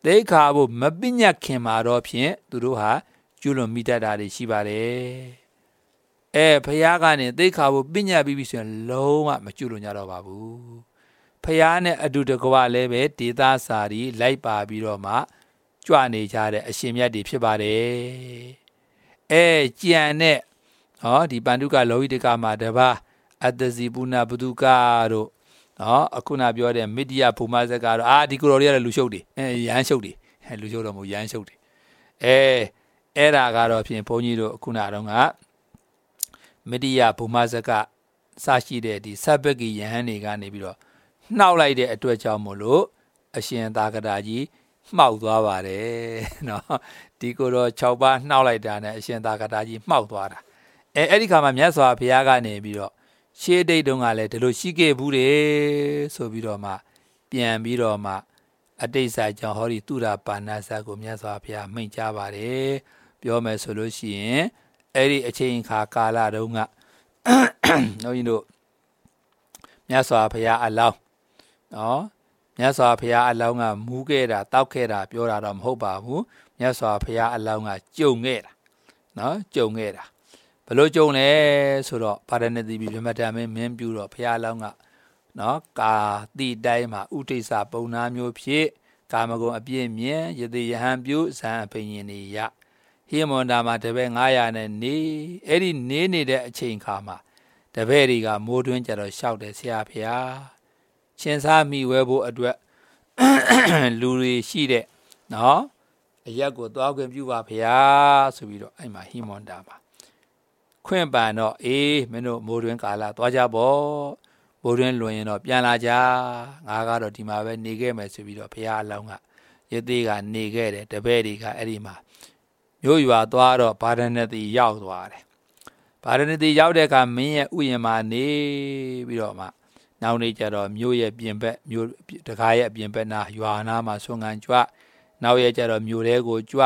သိခါဖို့မပညာခင်မှာတော့ဖြင့်သူတို့ဟာကျွလွန်မိတတ်တာတွေရှိပါတယ်အဲဖះကနေသိခါဖို့ပညာပြီးပြီဆိုရင်လုံးဝမကျွလွန်ကြတော့ပါဘူးဖះနဲ့အတူတကွလည်းပဲဒေသစာရီလိုက်ပါပြီးတော့မှကြွနေကြတဲ့အရှင်မြတ်တွေဖြစ်ပါတယ်အဲကြံနဲ့ဟောဒီပန္တုကလောဟိတကမှာတပါအတ္တဇီပုဏ္ဏဘုဒ္ဓကတို့နော်အခုနပြောတဲ့မိတ္တယဘုမဇက်ကတော့အာဒီကိုတော်တွေကလည်းလူရှုပ်တယ်အဲရမ်းရှုပ်တယ်အဲလူရှုပ်တော့မဟုတ်ရမ်းရှုပ်တယ်အဲအဲ့ဒါကတော့ဖြင့်ဘုန်းကြီးတို့အခုနတော့ကမိတ္တယဘုမဇက်ကစရှိတဲ့ဒီစပကိယဟန်တွေကနေပြီးတော့နှောက်လိုက်တဲ့အတွက်ကြောင့်မို့လို့အရှင်သာကတာကြီးမှောက်သွားပါတယ်နော်ဒီကိုတော့၆ပါးနှောက်လိုက်တာနဲ့အရှင်သာကတာကြီးမှောက်သွားတာအဲအဲ့ဒီခါမှာမြတ်စွာဘုရားကနေပြီးတော့ရှေးတိတ်တုန်းကလည်းဒီလိုရှိခဲ့ဘူးတယ်ဆိုပြီးတော့မှပြန်ပြီးတော့မှအတိတ်စာကြောင့်ဟောဒီတုရပါဏဇတ်ကိုမြတ်စွာဘုရားမိန့်ကြားပါတယ်ပြောမယ်ဆိုလို့ရှိရင်အဲ့ဒီအချိန်ခါကာလတုန်းကတို့ကြီးတို့မြတ်စွာဘုရားအလောင်းနော်မြတ်စွာဘုရားအလောင်းကမူးခဲ့တာတောက်ခဲ့တာပြောတာတော့မဟုတ်ပါဘူးမြတ်စွာဘုရားအလောင်းကကြုံခဲ့တာနော်ကြုံခဲ့တာဘယ်လိုကြုံလဲဆိုတော့ဗာရဏသီပြမတ္တမင်းမင်းပြူတော့ဘုရားအလောင်းကနော်ကာတိတိုင်းမှာဥဒိစ္စပုံနာမျိုးဖြစ်ကာမဂုဏ်အပြည့်မြင်ယတိယဟံပြုဇံအပိညင်နေရဟိမန္တာမှာတပည့်ငါးရာနဲ့နေအဲ့ဒီနေနေတဲ့အချိန်ခါမှာတပည့်တွေကမိုးတွင်းကြတော့ရှောက်တယ်ဆရာဖျားရှင်စားမိဝဲဖို့အတွက်လူတွေရှိတဲ့နော်အရက်ကိုသွားခွင့်ပြုပါဖျားဆိုပြီးတော့အဲ့မှာဟိမန္တာမှာခွင့်ပန်တော့အေးမင်းတို့မိုးတွင်းကာလသွားကြပေါ့မိုးတွင်းလွန်ရင်တော့ပြန်လာကြငါကတော့ဒီမှာပဲနေခဲ့မယ်ဆိုပြီးတော့ဖျားအလောင်းကယသိကနေခဲ့တယ်တပည့်တွေကအဲ့ဒီမှာမြို့ရွာသွားတော့ဗာရဏသီရောက်သွားတယ်ဗာရဏသီရောက်တဲ့အခါမင်းရဲ့ဥယျာဉ်မှာနေပြီးတော့မှနောက်နေ့ကျတော့မြို့ရဲ့ပြင်ဘက်မြို့တကားရဲ့အပြင်ဘက်နာရွာနာမှာဆွမ်းကန်ကြွနောက်ရဲ့ကျတော့မြို့ထဲကိုကြွ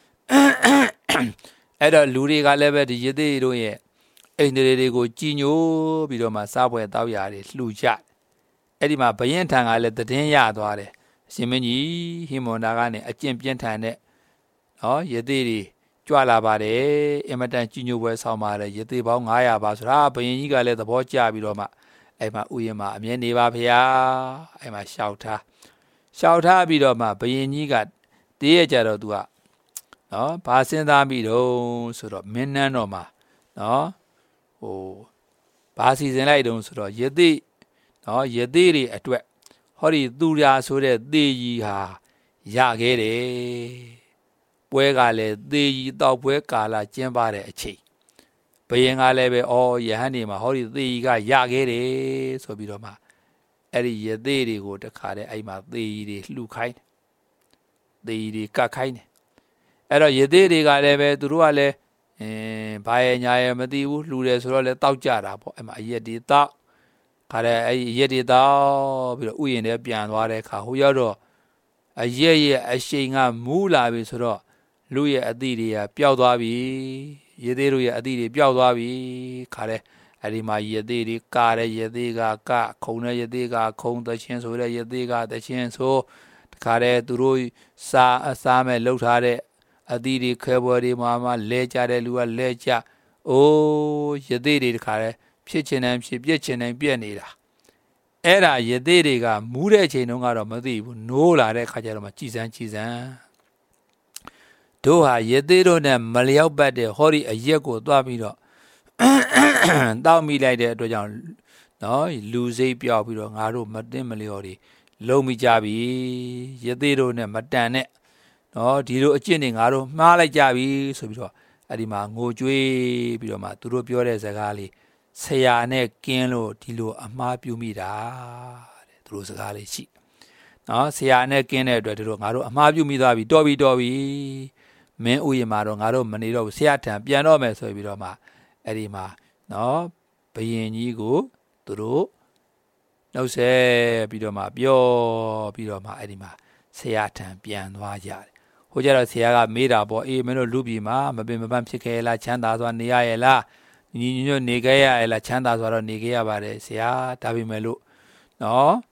အဲ့တော့လူတွေကလည်းပဲဒီယသိတို့ရဲ့အိန္ဒြေတွေကိုကြည်ညိုပြီးတော့မှစားပွဲတောက်ရာတွေလှူကြအဲ့ဒီမှာဘယင်ထံကလည်းတည်င်းရသွားတယ်အရှင်မင်းကြီးဟိမန္တာကနေအကျင့်ပြင်းထန်တဲ့နော်ယသိတွေကြွလာပါတယ်အင်မတန်ကြည်ညိုပွဲဆောင်ပါတယ်ယသိပေါင်းငါးရာပါဆိုတာဘယင်ကြီးကလည်းသဘောကျပြီးတော့မှအဲ့မှာဥယျာဉ်မှာအမြဲနေပါဖေဟာအဲ့မှာရှောက်ထားရှောက်ထားပြီးတော့မှဘယင်ကြီးကတည်းရကြတော့သူကနော်ဘာစဉ်းစားပြီးတော့ဆိုတော့မင်းနန်းတော်မှာနော်ဟိုဘာစီစဉ်လိုက်တုံးဆိုတော့ယသိနော်ယသိတွေအတွက်ဟောဒီသူရာဆိုတဲ့သေကြီးဟာရခဲ့တယ်ပွဲကလည်းသေကြီးတောက်ပွဲကာလကျင်းပတဲ့အချိန်ဘယင်ကလည်းပဲအော်ယဟန်နေမှာဟောဒီသေကြီးကရခဲ့တယ်ဆိုပြီးတော့မှအဲ့ဒီယသိတွေကိုတခါတည်းအဲ့မှာသေကြီးတွေလှူခိုင်းသေကြီးတွေကတ်ခိုင်းတယ်အဲ့တော့ယသိတွေကလည်းပဲသူတို့ကလည်းအင်းဘာရဲ့ညာရဲ့မသိဘူးလှူတယ်ဆိုတော့လည်းတောက်ကြတာပေါ့အဲ့မှာအရက်တွေတောက်ခါတဲ့အဲ့အရက်တွေတောက်ပြီးတော့ဥယျာဉ်ထဲပြန်သွားတဲ့အခါဟိုရောက်တော့အရက်ရဲ့အရှိန်ကမူးလာပြီဆိုတော့လူရဲ့အသည့်တွေကပျောက်သွားပြီယသိတို့ရဲ့အသည့်တွေပျောက်သွားပြီခါတဲ့အဲ့ဒီမှာယသိတွေကာတဲ့ယသိကကခုံတဲ့ယသိကခုံသချင်းဆိုတဲ့ယသိကသချင်းဆိုတခါတဲ့သူတို့စားအစားမဲ့လှုပ်ထားတဲ့အသီးတွေခဲပွဲတွေမှာမှလဲကြတဲ့လူကလဲကြအိုးယသိတွေတခါလဲဖြစ်ချင်တယ်ဖြစ်ပြက်ချင်တယ်ပြက်နေတာအဲ့ဒါယသိတွေကမူးတဲ့အချိန်တုန်းကတော့မသိဘူးနိုးလာတဲ့ခါကျတော့မှကြည်စမ်းကြည်စမ်းတို့ဟာယသိတို့နဲ့မလျောက်ပတ်တဲ့ဟောဒီအရက်ကိုသွားပြီးတော့တောက်မိလိုက်တဲ့အတွက်ကြောင့်နော်လူစိတ်ပြောက်ပြီးတော့ငါတို့မတင်မလျော်တွေလုံးမိကြပြီယသိတို့နဲ့မတန်နဲ့နော်ဒီလိုအကျင့်တွေငါတို့မှားလိုက်ကြပြီဆိုပြီးတော့အဲ့ဒီမှာငိုကြွေးပြီးတော့မှသူတို့ပြောတဲ့စကားလေးဆရာနဲ့ကင်းလို့ဒီလိုအမှားပြုမိတာတဲ့သူတို့စကားလေးရှိနော်ဆရာနဲ့ကင်းတဲ့အတွက်တို့ငါတို့အမှားပြုမိသွားပြီတော်ပြီတော်ပြီမင်းဥယျာဉ်မှာတော့ငါတို့မနေတော့ဘူးဆရာထံပြန်တော့မယ်ဆိုပြီးတော့မှအဲ့ဒီမှာနော်ဘယင်ကြီးကိုသူတို့နှုတ်ဆက်ပြီးတော့မှပြောပြီးတော့မှအဲ့ဒီမှာဆရာထံပြန်သွားကြတယ်ဟိုကြတော့ဆရာကမေးတာပေါ့အေးမင်းတို့လူပြည်မှာမပင်မပန်းဖြစ်ခဲ့လားချမ်းသာစွာနေရရဲ့လားညီညွတ်နေခဲ့ရရဲ့လားချမ်းသာစွာတော့နေခဲ့ရပါတယ်ဆရာဒါပေမဲ့လို့နော်မ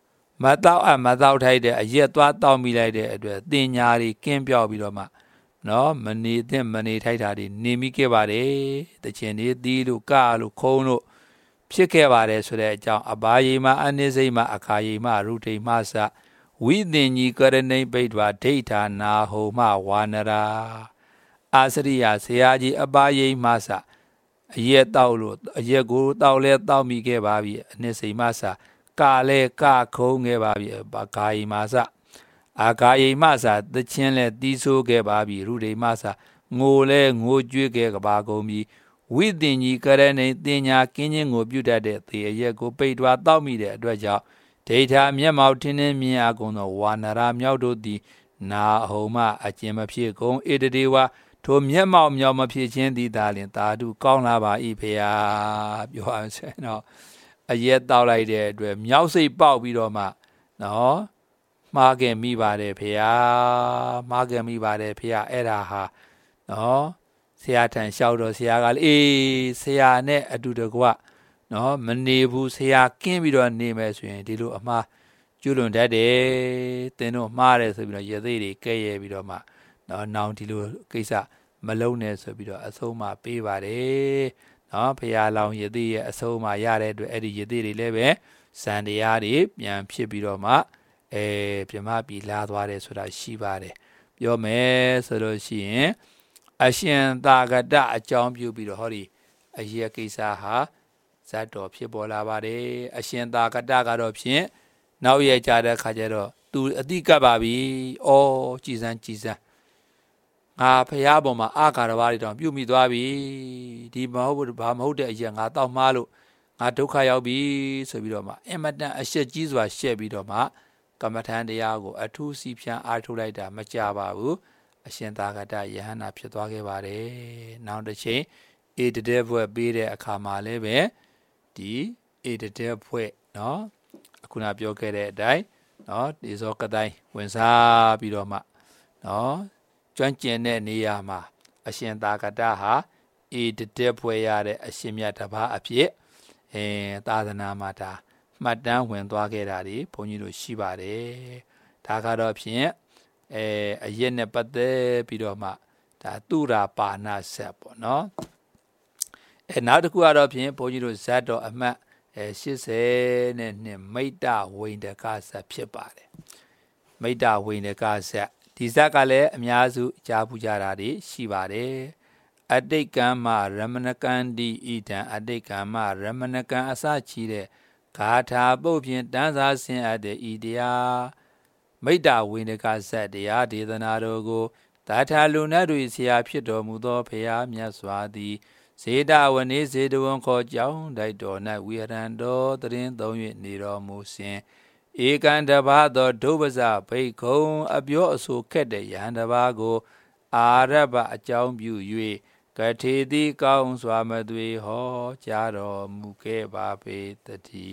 မတော့အမတော့ထိုက်တဲ့အရက်သွားတောက်မိလိုက်တဲ့အတွက်တင်ညာတွေကင်းပြောက်ပြီးတော့မှနော်မနေသင့်မနေထိုက်တာတွေနေမိခဲ့ပါတယ်တချင်လေးသီးလို့ကလို့ခုံးလို့ဖြစ်ခဲ့ပါတယ်ဆိုတဲ့အကြောင်းအဘာယေမအနိစိမအခါယေမရူထိမစဝိသင်ကြီးကရဏိပိဋ္ဌာဒိဋ္ဌာနာဟောမဝါနရာအာစရိယဆရာကြီးအဘာယေမစအရက်တောက်လို့အရက်ကိုတောက်လဲတောက်မိခဲ့ပါပြီအနိစိမစကာလဲကခုံးခဲ့ပါပြီဘာဂာယေမစအာဂာယေမစသချင်းလဲတီးဆိုးခဲ့ပါပြီရူဒိမစငိုလဲငိုကြွေးခဲ့ကပါကုန်ပြီဝိသင်ကြီးကရဏိတင်ညာကင်းခြင်းကိုပြုတတ်တဲ့သေအရက်ကိုပိတ်ထွားတောက်မိတဲ့အတွက်ကြောင့်ဒိဋ္ဌာမျက်မှောက်ထင်းထင်းမြင်အကုန်သောဝါနရာမြောက်တို့သည်နာအဟုံမအကျဉ်မဖြစ်ကုန်ဧတတေဝထိုမျက်မှောက်မြောက်မဖြစ်ခြင်းသည်သာလျှင်သာဓုကောင်းလာပါ၏ဖေဟာပြောအောင်ဆိုရင်တော့အရက်တောက်လိုက်တဲ့အတွက်မြောက်စိတ်ပေါက်ပြီးတော့မှနော်မှားခဲ့မိပါတယ်ဖေဟာမှားခဲ့မိပါတယ်ဖေဟာအဲ့ဒါဟာနော်ဆရာထံလျှောက်တော့ဆရာကလည်းအေးဆရာနဲ့အတူတကွနော်မနေဘူးဆရာကင်းပြီးတော့နေမယ်ဆိုရင်ဒီလိုအမှားကျွလွန်တတ်တယ်သင်တို့မှားတယ်ဆိုပြီးတော့ရသေးတွေကဲ့ရဲ့ပြီးတော့မှနော်နောင်ဒီလိုကိစ္စမလုံးနဲ့ဆိုပြီးတော့အဆုံးမပေးပါတယ်နော်ဖရာလောင်ရသေးရဲ့အဆုံးမရတဲ့အတွက်အဲ့ဒီရသေးတွေလည်းပဲစံတရားတွေပြန်ဖြစ်ပြီးတော့မှအဲပြမပြီလာသွားတယ်ဆိုတာရှိပါတယ်ပြောမယ်ဆိုလို့ရှိရင်အရှင်သာဂတအကြောင်းပြုပြီးတော့ဟောဒီအရက်ကိစ္စဟာဇတ်တော်ဖြစ်ပေါ်လာပါတယ်အရှင်သာဂတကတော့ဖြင့်နောက်ရကြတဲ့ခါကျတော့သူအတိကပ်ပါပြီဩကြည်စမ်းကြည်စမ်းငါဖရာပေါ်မှာအာဃာတဘာတွေတောင်ပြုမိသွားပြီဒီမဟုတ်ဘာမဟုတ်တဲ့အရက်ငါတောက်မှားလို့ငါဒုက္ခရောက်ပြီဆိုပြီးတော့မှအမတန်အရှက်ကြီးစွာရှက်ပြီးတော့မှကမ္မထံတရားကိုအထူးစီဖြန်းအားထုတ်လိုက်တာမကြပါဘူးအရှင်သာဂတယဟန္တာဖြစ်သွားခဲ့ပါတယ်နောက်တစ်ချိန်ဧတတေဘွဲ့ပေးတဲ့အခါမှာလည်းပဲဒီဧတတေဘွဲ့နော်အခုနပြောခဲ့တဲ့အတိုင်းနော်ဒီဇောကတိုင်းဝင်စားပြီးတော့မှနော်ကျွမ်းကျင်တဲ့နေရာမှာအရှင်သာဂတဟာဧတတေဘွဲ့ရတဲ့အရှင်မြတ်တစ်ပါးအဖြစ်အဲသာသနာမှာဒါမှတ်တမ်းဝင်သွားခဲ့တာဒီဘုန်းကြီးတို့ရှိပါတယ်ဒါကတော့ဖြင့်အဲအရက်နဲ့ပတ်သက်ပြီးတော့မှဒါသူရာပါဏဆက်ပေါ့နော်အဲနောက်တစ်ခုကတော့ဖြင့်ဘုန်းကြီးတို့ဇတ်တော်အမှတ်အဲရှစ်ဆယ်နဲ့နှစ်မိတ္တဝိန္ဒကဆက်ဖြစ်ပါတယ်မိတ္တဝိန္ဒကဆက်ဒီဇတ်ကလည်းအများစုကြားပူကြတာတွေရှိပါတယ်အတိတ်ကံမှာရမဏကံဒီဣဒံအတိတ်ကံမှာရမဏကံအစချီတဲ့ဂါထာပုတ်ဖြင့်တန်းစားဆင်းအပ်တဲ့ဤတရားမိတ္တဝိန္ဒကဇတ်တရားဒေသနာတော်ကိုသာထာလူနတ်တို့ဆရာဖြစ်တော်မူသောဖရာမြတ်စွာသည်ဇေဒဝနေဇေဒဝံခေါ်ကြောင်းတိုက်တော်၌ဝိရံတော်တရင်သုံး၍နေတော်မူစဉ်ဧကံတပါသောဒုပဇဘိက္ခုံအပြောအဆိုခက်တဲ့ယဟန်တပါကိုအာရဗအကြောင်းပြု၍ကထေတိကောင်းစွာမသွေဟောကြားတော်မူခဲ့ပါပေတ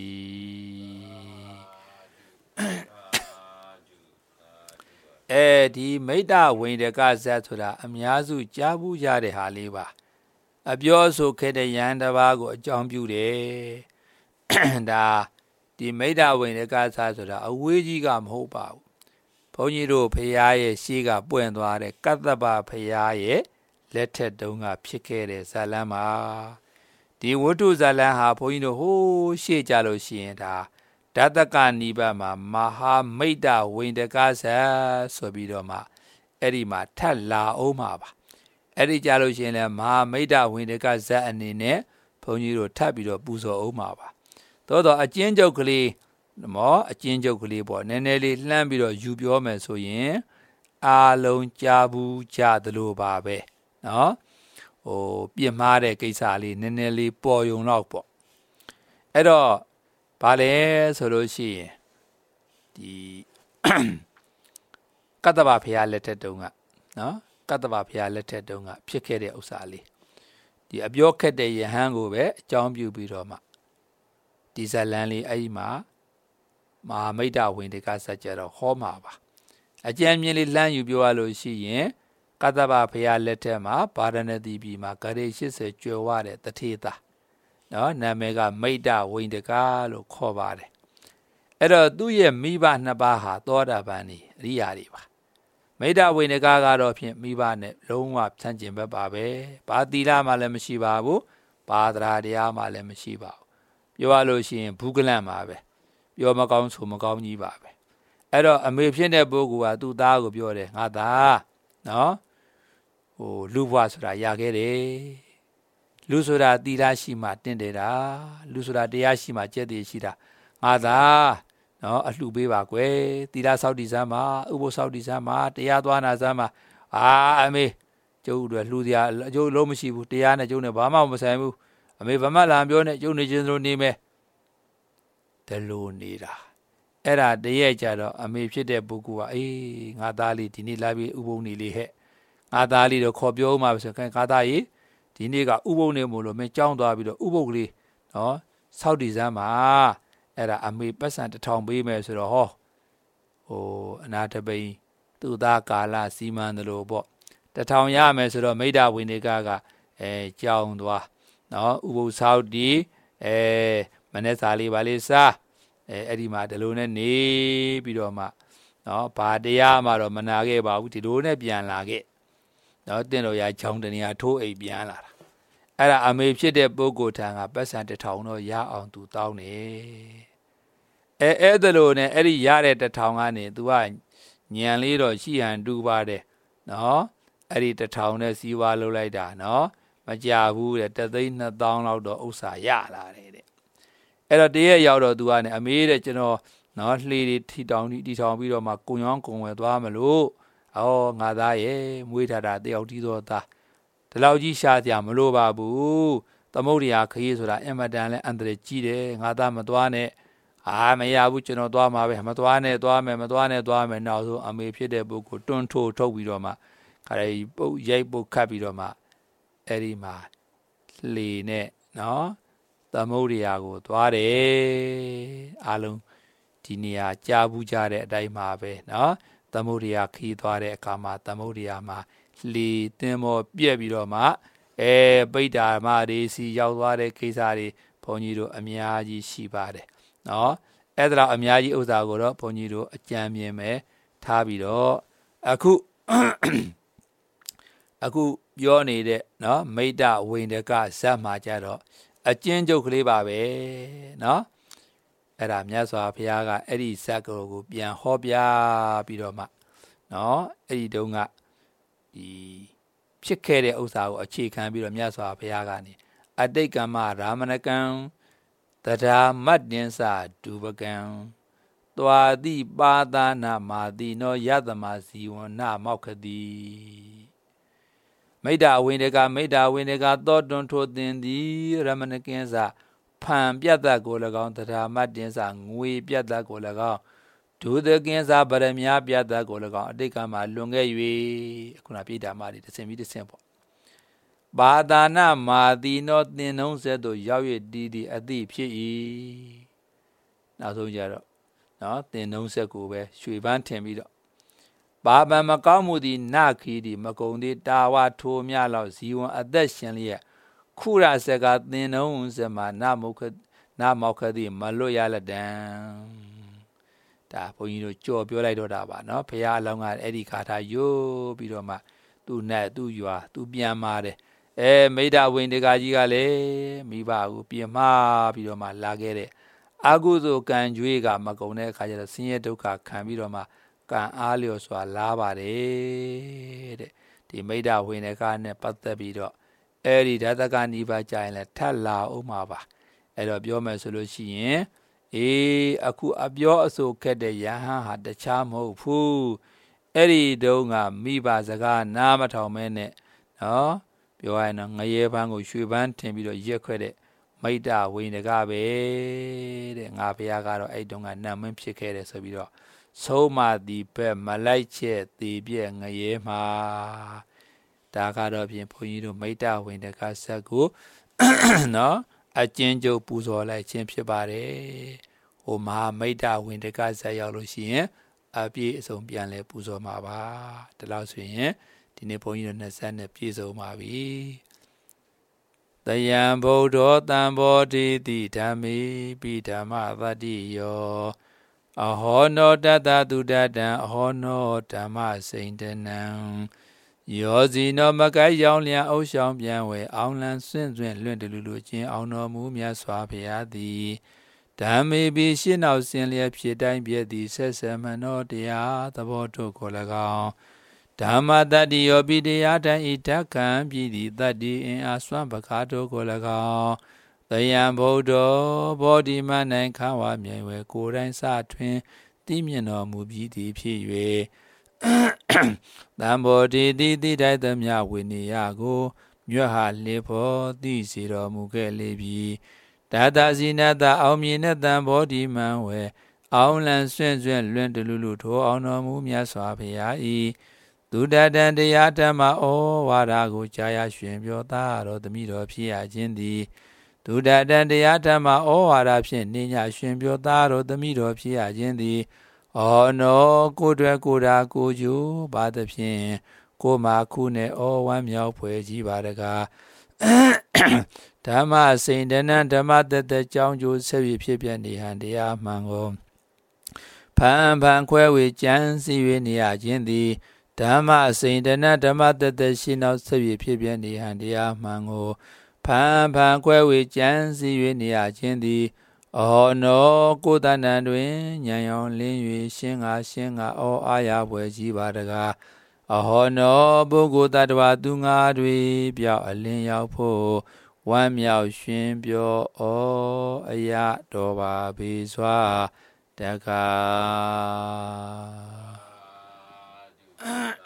ည်းအဲဒီမိတ္တဝိန္ဒကဇတ်ဆိုတာအများစုကြားဘူးရတဲ့ဟာလေးပါအပြောဆိုခဲ့တဲ့ယဟန်တပါးကိုအကြောင်းပြုတယ်ဒါဒီမိတ္တဝိန္ဒကဇတ်ဆိုတာအဝေးကြီးကမဟုတ်ပါဘူးဘုန်းကြီးတို့ဖရာရဲ့ရှေးကပွင့်သွားတဲ့ကတ္တပဖရာရဲ့လက်ထက်တုန်းကဖြစ်ခဲ့တဲ့ဇာလံမှာဒီဝတ္ထုဇာလံဟာဘုန်းကြီးတို့ဟိုးရှေ့ကြလို့ရှိရင်ဒါဓာတကနိဗ္ဗာန်မှာမဟာမိတ္တဝိန္ဒကဇတ်ဆိုပြီးတော့မှအဲ့ဒီမှာထပ်လာအောင်မှာပါအဲ့ဒီကြလို့ရှိရင်လည်းမဟာမိတ္တဝိန္ဒကဇတ်အနေနဲ့ဘုန်းကြီးတို့ထပ်ပြီးတော့ပူဇော်အောင်မှာပါသို့တော့အကျဉ်းချုပ်ကလေးမောအကျဉ်းချုပ်ကလေးပေါ့နည်းနည်းလေးလှမ်းပြီးတော့ယူပြောမယ်ဆိုရင်အာလုံးကြားဘူးကြသလိုပါပဲနော်ဟိုပြစ်မှားတဲ့ကိစ္စလေးနည်းနည်းလေးပေါ်ယုံတော့ပေါ့အဲ့တော့ဘာလဲဆိုလို့ရှိရင်ဒီကတ္တဗဖရာလက်ထက်တုန်းကနော်ကတ္တဗဖရာလက်ထက်တုန်းကဖြစ်ခဲ့တဲ့ဥစ္စာလေးဒီအပြောခက်တဲ့ယဟန်ကိုပဲအကြောင်းပြုပြီးတော့မှဒီဇလန်လေးအဲ့ဒီမှာမဟာမိတ္တဝိန္ဒကဇတ်ကြတော့ဟောမှာပါအကျဉ်းမြင့်လေးလှမ်းယူပြောရလို့ရှိရင်ကတ္တဗဖရာလက်ထက်မှာဗာရဏသီပြည်မှာဂရေရှစ်ဆယ်ကျွယ်ဝတဲ့တထေသာနော်နာမည်ကမိတ္တဝိန္ဒကလို့ခေါ်ပါတယ်အဲ့တော့သူ့ရဲ့မိဘနှစ်ပါးဟာသောတာပန်နေအရိယာတွေပါမိဒ္ဓဝိနကကတော့ဖြင့်မိဘနဲ့လုံးဝဆန့်ကျင်ဘက်ပါပဲဘာသီလမှလည်းမရှိပါဘူးဘာသရာတရားမှလည်းမရှိပါဘူးပြောရလို့ရှိရင်ဘူးကလန့်ပါပဲပြောမကောင်းဆိုမကောင်းကြီးပါပဲအဲ့တော့အမေဖြစ်တဲ့ပုဂ္ဂိုလ်ကသူ့သားကိုပြောတယ်ငါသားနော်ဟိုလူဘွားဆိုတာရခဲ့တယ်လူဆိုတာသီလရှိမှတင့်တယ်တာလူဆိုတာတရားရှိမှကျက်တည်ရှိတာငါသားနော်အလှပေးပါကွယ်သီလဆောက်တည်စမ်းပါဥပုသ်ဆောက်တည်စမ်းပါတရားသွားနာစမ်းပါအာအမေကျုပ်တို့လှူစရာကျုပ်လုံးမရှိဘူးတရားနဲ့ကျုပ်နဲ့ဘာမှမဆိုင်ဘူးအမေဗမလာပြောနဲ့ကျုပ်နေချင်းလိုနေမယ်တလို့နေတာအဲ့ဒါတရက်ကြတော့အမေဖြစ်တဲ့ပုဂ္ဂိုလ်ကအေးငါသားလေးဒီနေ့လာပြီးဥပုံနေလေးဟဲ့ငါသားလေးတော့ခေါ်ပြောမှဆိုခင်ငါသားကြီးဒီနေ့ကဥပုံနေမို့လို့မင်းကြောင်းသွားပြီးတော့ဥပုပ်ကလေးနော်ဆောက်တည်စမ်းပါအဲ့ဒါအမေပတ်စံတစ်ထောင်ပေးမယ်ဆိုတော့ဟောဟိုအနာတပိန်သူ့သားကာလစီမံတယ်လို့ပေါ့တစ်ထောင်ရမယ်ဆိုတော့မိဒ္ဓဝိနကကအဲကြောင်းသွားနော်ဥပုပ်ဆောက်တည်အဲမနေ့စာလေးပါလေးစားအဲအဲ့ဒီမှာဒီလိုနဲ့နေပြီးတော့မှနော်ဘာတရားမှတော့မနာခဲ့ပါဘူးဒီလိုနဲ့ပြန်လာခဲ့နော်တင့်တော်ရာချောင်းတနေရာထိုးအိမ်ပြန်လာတာအဲ့ဒါအမေဖြစ်တဲ့ပုဂ္ဂိုလ်ထံကပတ်စံတစ်ထောင်တော့ရအောင်သူတောင်းတယ်အဲအဲ့ဒါလိုနဲ့အဲ့ဒီရတဲ့တစ်ထောင်ကနေ तू ကညံလေးတော့ရှိဟန်တူပါတယ်နော်အဲ့ဒီတစ်ထောင်နဲ့စီးပွားလုပ်လိုက်တာနော်မကြဘူးတဲ့တသိန်းနှစ်သောင်းလောက်တော့ဥစ္စာရလာတယ်တဲ့အဲ့တော့တရက်ရောက်တော့ तू ကနေအမေတဲ့ကျွန်တော်နော်လှေတွေထီတောင်တီထောင်ပြီးတော့မှကုံရောင်းကုံဝယ်သွားမလို့အော်ငါသားရဲ့မွေးထားတာတယောက်တီးတော့သားဒီလောက်ကြီးရှားကြမလို့ပါဘူးသမုဒ္ဒရာခရီးဆိုတာအင်မတန်လဲအန္တရာယ်ကြီးတယ်ငါသားမသွားနဲ့အာမရဘူးကျွန်တော်သွားမှာပဲမသွားနဲ့သွားမယ်မသွားနဲ့သွားမယ်နောက်ဆုံးအမေဖြစ်တဲ့ပုဂ္ဂိုလ်တွန်းထိုးထုတ်ပြီးတော့မှခါရီပုတ်ရိုက်ပုတ်ခတ်ပြီးတော့မှအဲ့ဒီမှာလှေနဲ့နော်သမုဒ္ဒရာကိုသွားတယ်အားလုံးဒီနေရာကြားဘူးကြတဲ့အတိုင်းမှာပဲနော်သမုဒ္ဒရာခီးသွားတဲ့အခါမှာသမုဒ္ဒရာမှာလှေသင်္ဘောပြက်ပြီးတော့မှအဲပိဋ္ဌာမတွေစီရောက်သွားတဲ့ကိစ္စတွေဘုန်းကြီးတို့အများကြီးရှိပါတယ်နော်အဲ့ဒါတော့အများကြီးဥစ္စာကိုတော့ဘုန်းကြီးတို့အကြံမြင်မယ်ထားပြီးတော့အခုအခုပြောနေတဲ့နော်မိတ္တဝိန္ဒကဇတ်မှာကြတော့အကျဉ်းချုပ်ကလေးပါပဲနော်အဲ့ဒါမြတ်စွာဘုရားကအဲ့ဒီဇတ်ကိုကိုပြန်ဟောပြပြီးတော့မှနော်အဲ့ဒီတုန်းကဒီဖြစ်ခဲ့တဲ့ဥစ္စာကိုအခြေခံပြီးတော့မြတ်စွာဘုရားကနေအတိတ်ကမ္မရာမဏကံတရာမတ္တင်္စဒုပကံသွားတိပါဒနာမာတိနောယသမဇီဝနမောက္ခတိမိဒ္ဓဝိန္ဒကမိဒ္ဓဝိန္ဒကသောတွန်ထိုသင်သည်ရမဏကင်းစဖန်ပြတ်သက်ကို၎င်းတရာမတ္တင်္စငွေပြတ်သက်ကို၎င်းဒုသကင်းစဗရမ ्या ပြတ်သက်ကို၎င်းအတိတ်ကမှာလွန်ခဲ့၍ခုနပြိဋ္ဌာမတွေတစ်ဆင့်ပြီးတစ်ဆင့်ပေါ့ဘာသာနာမာတိနောသင်နှုံးဆက်သို့ရောက်ရတည်သည့်အသည့်ဖြစ်၏နောက်ဆုံးကြတော့နော်သင်နှုံးဆက်ကိုပဲရွှေပန်းထင်ပြီးတော့ဘာပံမကောင်းမှုသည်နခီသည်မကုံသည်တာဝထိုးမြလောက်ဇီဝံအသက်ရှင်လျက်ခုရဆက်ကသင်နှုံးဆက်မှာနမုခနမောက္ခသည်မလွတ်ရလက်တံဒါဘုန်းကြီးတို့ကြော်ပြောလိုက်တော့တာပါနော်ဘုရားအလောင်းကအဲ့ဒီခါထားယိုးပြီးတော့မှသူ့နဲ့သူ့ရွာသူပြန်มาတယ်အဲမိဒ္ဓဝိန္ဒကကြီးကလည်းမိဘကိုပြင်မှားပြီးတော့မှလာခဲ့တဲ့အကုသိုလ်ကံကြွေးကမကုံတဲ့အခါကျတော့ဆင်းရဲဒုက္ခခံပြီးတော့မှကံအားလျော်စွာလာပါတယ်တဲ့ဒီမိဒ္ဓဝိန္ဒကနဲ့ပတ်သက်ပြီးတော့အဲ့ဒီဓာတကနိဗ္ဗာန်ကြရင်လည်းထပ်လာအောင်ပါပါအဲ့တော့ပြောမယ်ဆိုလို့ရှိရင်အေးအခုအပြောအဆိုခက်တဲ့ယဟန်ဟာတခြားမဟုတ်ဘူးအဲ့ဒီတုန်းကမိဘစကားနားမထောင်မဲနဲ့နော်ပြောရရင်တော့ငရဲပန်းကိုရွှေပန်းထင်ပြီးတော့ရက်ခွဲတဲ့မိတ္တဝိန္ဒကပဲတဲ့ငါဘုရားကတော့အဲ့တုန်းကနတ်မင်းဖြစ်ခဲ့တယ်ဆိုပြီးတော့ဆုံးမသည်ဘက်မလိုက်ချက်သေးပြက်ငရဲမှာဒါကတော့ဖြင့်ဘုန်းကြီးတို့မိတ္တဝိန္ဒကဇတ်ကိုနော်အကျဉ်းချုပ်ပူဇော်လိုက်ခြင်းဖြစ်ပါတယ်ဟိုမဟာမိတ္တဝိန္ဒကဇတ်ရောက်လို့ရှိရင်အပြည့်အစုံပြန်လဲပူဇော်မှာပါဒါလို့ဆိုရင်ဒီနေ့ဘုန်းကြီးတို့နှစ်ဆက်နဲ့ပြည့်စုံပါပြီတယံဗုဒ္ဓောတံဘောဓိတိဓမ္မေပိဓမ္မသတ္တိယောအဟောနောတတသုတတံအဟောနောဓမ္မစိန်တနံယောဇီနောမကိုက်ရောင်လျံအုပ်ဆောင်ပြန်ဝဲအောင်လံစွန့်စွန့်လွင့်တလူလူချင်းအောင်တော်မူမြတ်စွာဘုရားသည်ဓမ္မေပိရှင်းနောက်စင်လျက်ဖြစ်တိုင်းပြည့်သည်ဆက်ဆက်မနောတရားသဘောတို့ကို၎င်းဓမ္မတတ္တိယောပိတရားတံဤဓက္ခံပြည်သည်တတ္တိအင်အားစွမ်းပကားတို့ကို၎င်းတယံဗုဒ္ဓဘောဓိမန္တန်ခါဝမြိုင်ဝဲကိုယ်တိုင်စထွင်တိမြင်တော်မူပြီးသည်ဖြစ်၍သံဘောဓိတိတိတိုက်သမျှဝိနည်းကိုမြတ်ဟာလေဖို့သိစေတော်မူခဲ့လေပြီဒါတဇိနတအောင်မြင်တဲ့သံဘောဓိမံဝဲအောင်လံဆွင့်ဆွင့်လွင့်တလူလူထိုအောင်တော်မူမြတ်စွာဘုရားဤဒုဒတံတရားဓမ္မဩဝါဒကိုကြားရရှင်ပြောသားတော်သမီးတော်ဖြစ်ရခြင်းသည်ဒုဒတံတရားဓမ္မဩဝါဒဖြင့်နေညရှင်ပြောသားတော်သမီးတော်ဖြစ်ရခြင်းသည်ဩနောကိုယ်တွယ်ကိုယ်တာကိုကျိုးပါသဖြင့်ကိုမာခုနဲ့ဩဝမ်းမြောက်ဖွယ်ကြီးပါတကားဓမ္မစိန်တနံဓမ္မတသက်ကြောင်းကျိုးဆက်၍ဖြစ်ပြနေဟံတရားမှန်ကိုဖန်ဖန်ခွဲဝေကြံစီ၍နေရခြင်းသည်ဓမ္မစိန်တနံဓမ္မတသက်ရှိနောက်ဆက်၍ဖြစ်ပြနေဟံတရားမှန်ကိုဖန်ဖန်ခွဲဝေကြံစီ၍နေရခြင်းသည်အောနောကိုယ်တဏ္ဍတွင်ဉာဏ်ရောင်လင်း၍ရှင်းငါရှင်းငါအောအာရဘွယ်ကြီးပါတကားအဟောနောပုဂ္ဂိုလ်တ attva သူငါတွေပြောက်အလင်းရောက်ဖို့ဝမ်းမြောက်ရှင်ပြောဩအရာတော်ပါပေစွာတကား